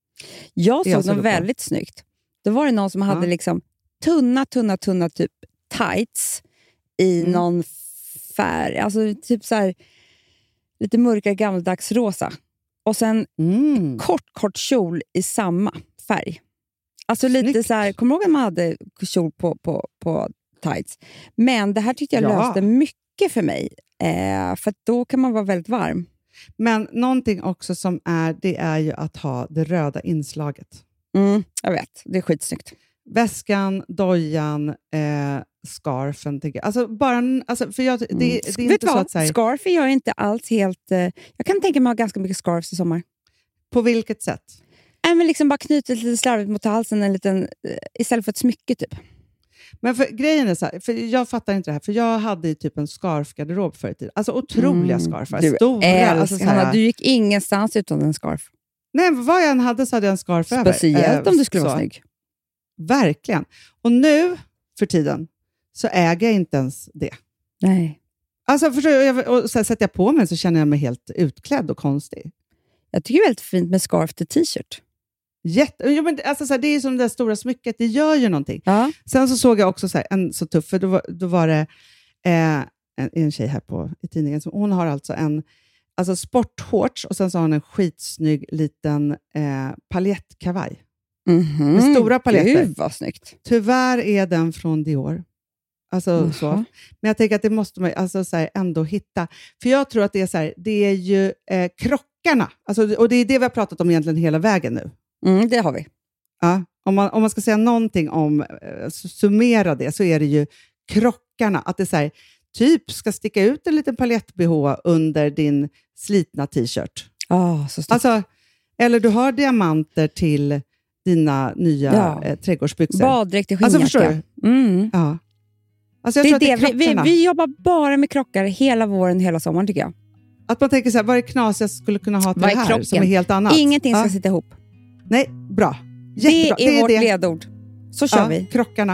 Jag Det är jag såg så något på. väldigt snyggt. Då var det någon som hade Ja. liksom tunna, tunna, tunna typ tights i Mm. någon färg. Alltså typ så här lite mörkare gammaldags rosa. Och sen Mm. kort, kort kjol i samma färg. Alltså lite Snyggt. så här, kommer du ihåg att man hade kjol på, på, på tights? Men det här tyckte jag Ja. löste mycket för mig. Eh, för att då kan man vara väldigt varm. Men någonting också som är, det är ju att ha det röda inslaget. Mm, jag vet, det är skitsnyggt. Väskan, dojan, eh, scarfen. Tänker jag. Alltså bara, en- alltså, för jag, det, det är Mm. Vet inte du så vad? att säga, Scarf är jag inte alls helt... Eh, jag kan tänka mig att ha ganska mycket scarfs i sommar. på vilket sätt? Äh, men liksom bara knyta lite slarvigt mot halsen en liten, eh, istället för ett smycke typ. Men för, grejen är så här, för jag fattar inte det här, för jag hade ju typ en scarfgarderob förr i tiden. Alltså otroliga scarfar. Mm. Du Stora. älskar, Alltså, så här, Hanna, du gick ingenstans utan en scarf. nej, vad jag än hade så hade jag en scarf över. Speciellt Eh, om du skulle så. vara snygg. Verkligen. Och nu, för tiden, så äger jag inte ens det. Nej. Alltså, förstår jag, och så här, sätter jag på mig så känner jag mig helt utklädd och konstig. Jag tycker det är väldigt fint med scarf till t-shirt. Jätte, ja, men, alltså, så här, det är som det där stora smycket, det gör ju någonting. Ja. Sen så såg jag också så här, en så tuff, för då var, då var det eh, en, en tjej här på, i tidningen, som, hon har alltså en alltså sportshorts och sen så har hon en skitsnygg liten eh, paljettkavaj. Mhm. Med stora paljetter. Gud vad snyggt. Tyvärr är den från Dior. Alltså, Jaha. så. Men jag tänker att det måste man alltså, så här, ändå hitta. För jag tror att det är så här, det är ju eh, krockarna. Alltså, och det är det vi har pratat om egentligen hela vägen nu. Mm, det har vi. Ja, om, man, om man ska säga någonting om, eh, summera det, så är det ju krockarna. Att det så här, typ ska sticka ut en liten palett-B H under din slitna t-shirt. Oh, så snyggt. Alltså, eller du har diamanter till dina nya Ja. eh, trädgårdsbyxor. Baddräkt i Alltså, skinnjacka. förstår du? Mm. Ja. Alltså jag Det tror är att det. det är Vi, vi, krockarna. vi jobbar bara med krockar hela våren, hela sommaren tycker jag. Att man tänker så här, vad är knas jag skulle kunna ha till Vad det är här krocken? som är helt annat? Ingenting ska Ja. sitta ihop. Nej, bra. Jättebra. Det är vårt det. ledord. Så kör Ja, vi. krockarna.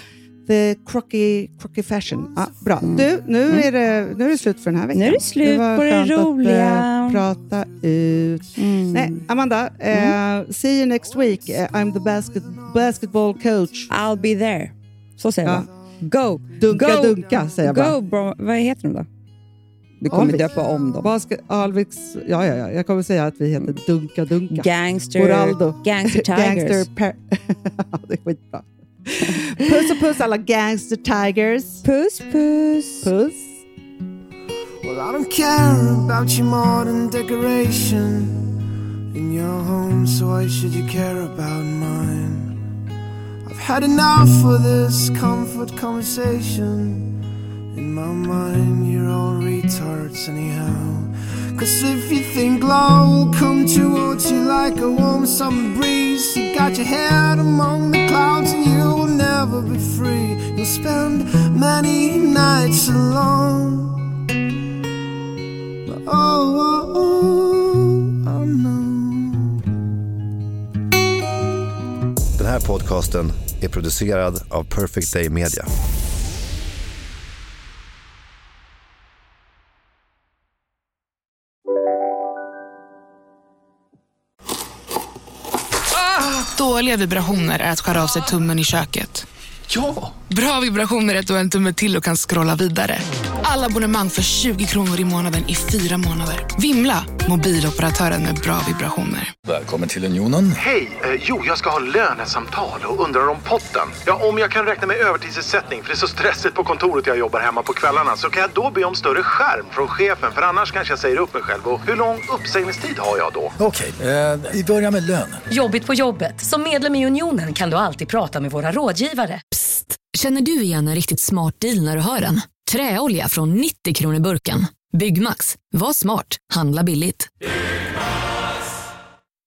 The crocky, crocky fashion. Ja, bra. Mm. Du, nu, Mm. är det, nu är det slut för den här veckan. Nu är det slut var på det skönt roliga. Att, äh, prata ut. Mm. Nej, Amanda. Eh, see you next week. Eh, I'm the basket, basketball coach. I'll be there. Så säger Ja. man. Go. Dunka, Go. dunka, säger jag bara. Go, bro. Vad heter de då? Du kommer Alvik. döpa om dem. Vad ska, Alviks, ja, ja, ja, jag kommer säga att vi heter Dunka Dunka. Gangster, Oraldo. Gangster Tigers. Gangster per- ja, det är skitbra. Puss och puss alla Gangster Tigers. Puss, puss. Puss. Well, I don't care about your modern decoration in your home, so why should you care about mine? I've had enough of this comfort conversation. In my mind, you're all retards anyhow. Cause if you think love will come towards you like a warm summer breeze, you got your head among the clouds and you will never be free. You'll spend many nights alone. Oh, oh, oh, oh no. Den här podcasten är producerad av Perfect Day Media. Dåliga vibrationer är att skära av sig tummen i köket. Ja! Bra vibrationer är att du har en tumme till och kan scrolla vidare. Alla abonnemang för tjugo kronor i månaden i fyra månader. Vimla, mobiloperatören med bra vibrationer. Välkommen till Unionen. Hej, eh, jo jag ska ha lönesamtal och undrar om potten. Ja, om jag kan räkna med övertidsersättning för det är så stressigt på kontoret jag jobbar hemma på kvällarna, så kan jag då be om större skärm från chefen, för annars kanske jag säger upp mig själv. Och hur lång uppsägningstid har jag då? Okej, eh, vi börjar med lön. Jobbigt på jobbet. Som medlem i Unionen kan du alltid prata med våra rådgivare. Psst! Känner du igen en riktigt smart deal när du hör den? Träolja från nittio kronor burken. Byggmax. Var smart. Handla billigt.